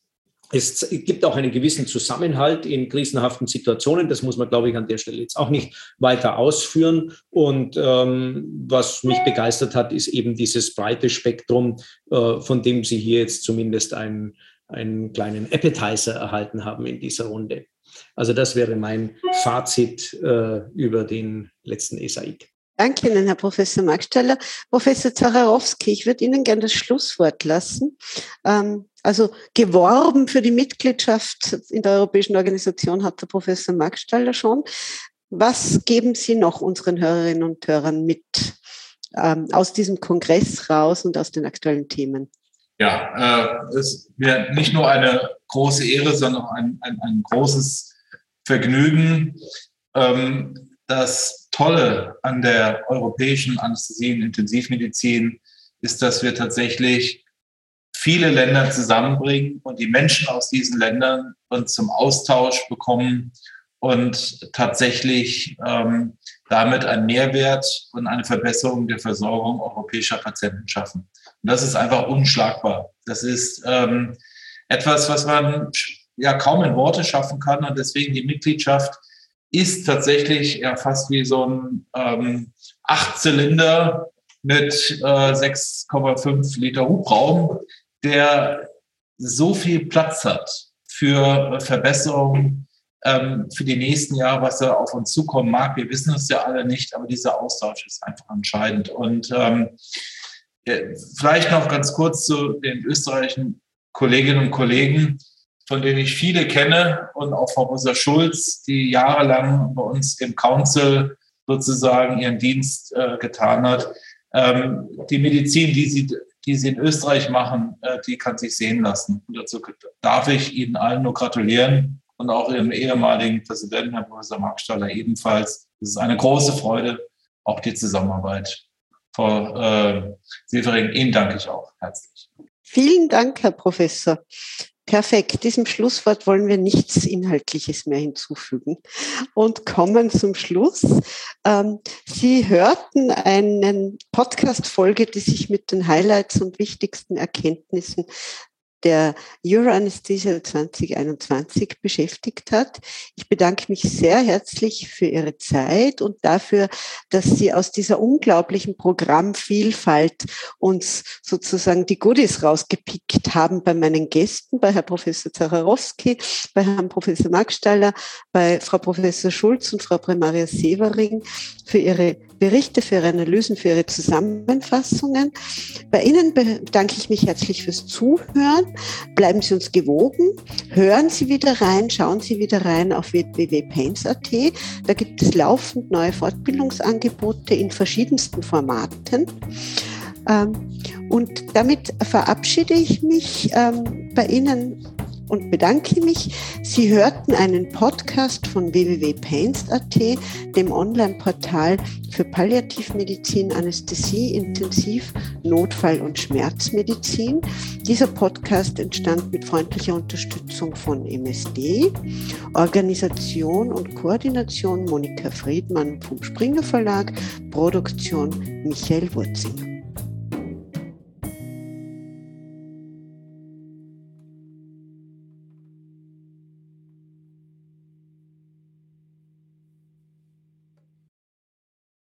Es gibt auch einen gewissen Zusammenhalt in krisenhaften Situationen. Das muss man, glaube ich, an der Stelle jetzt auch nicht weiter ausführen. Und ähm, was mich begeistert hat, ist eben dieses breite Spektrum, äh, von dem Sie hier jetzt zumindest einen, einen kleinen Appetizer erhalten haben in dieser Runde. Also das wäre mein Fazit äh, über den letzten E S A I C. Danke Ihnen, Herr Professor Markstaller. Professor Zacharowski, ich würde Ihnen gerne das Schlusswort lassen. Ähm, also geworben für die Mitgliedschaft in der Europäischen Organisation hat der Professor Markstaller schon. Was geben Sie noch unseren Hörerinnen und Hörern mit ähm, aus diesem Kongress raus und aus den aktuellen Themen? Ja, äh, es wäre nicht nur eine große Ehre, sondern auch ein, ein, ein großes Vergnügen. Ähm, Das Tolle an der europäischen Anästhesie- und Intensivmedizin ist, dass wir tatsächlich viele Länder zusammenbringen und die Menschen aus diesen Ländern uns zum Austausch bekommen und tatsächlich ähm, damit einen Mehrwert und eine Verbesserung der Versorgung europäischer Patienten schaffen. Und das ist einfach unschlagbar. Das ist ähm, etwas, was man ja kaum in Worte schaffen kann, und deswegen die Mitgliedschaft ist tatsächlich ja fast wie so ein ähm, acht Zylinder mit äh, sechs Komma fünf Liter Hubraum, der so viel Platz hat für Verbesserungen ähm, für die nächsten Jahre, was da auf uns zukommen mag. Wir wissen es ja alle nicht, aber dieser Austausch ist einfach entscheidend. Und ähm, vielleicht noch ganz kurz zu den österreichischen Kolleginnen und Kollegen, von denen ich viele kenne, und auch Frau Professor Schulz, die jahrelang bei uns im Council sozusagen ihren Dienst äh, getan hat. Ähm, die Medizin, die sie, die sie in Österreich machen, äh, die kann sich sehen lassen. Und dazu darf ich Ihnen allen nur gratulieren und auch Ihrem ehemaligen Präsidenten, Herrn Professor Markstaller, ebenfalls. Es ist eine große Freude, auch die Zusammenarbeit. Frau äh, Sievering, Ihnen danke ich auch herzlich. Vielen Dank, Herr Professor. Perfekt. Diesem Schlusswort wollen wir nichts Inhaltliches mehr hinzufügen und kommen zum Schluss. Ähm, Sie hörten eine Podcast-Folge, die sich mit den Highlights und wichtigsten Erkenntnissen der Euro-Anesthesia zwanzig einundzwanzig beschäftigt hat. Ich bedanke mich sehr herzlich für Ihre Zeit und dafür, dass Sie aus dieser unglaublichen Programmvielfalt uns sozusagen die Goodies rausgepickt haben bei meinen Gästen, bei Herrn Professor Zacharowski, bei Herrn Professor Markstaller, bei Frau Professor Schulz und Frau Primaria Sievering, für Ihre Berichte, für Ihre Analysen, für Ihre Zusammenfassungen. Bei Ihnen bedanke ich mich herzlich fürs Zuhören. Bleiben Sie uns gewogen. Hören Sie wieder rein, schauen Sie wieder rein auf w w w punkt pains punkt a t. Da gibt es laufend neue Fortbildungsangebote in verschiedensten Formaten. Und damit verabschiede ich mich bei Ihnen und bedanke mich. Sie hörten einen Podcast von w w w punkt pains punkt a t, dem Online-Portal für Palliativmedizin, Anästhesie, Intensiv-, Notfall- und Schmerzmedizin. Dieser Podcast entstand mit freundlicher Unterstützung von M S D. Organisation und Koordination Monika Friedmann vom Springer Verlag, Produktion Michael Wurzing.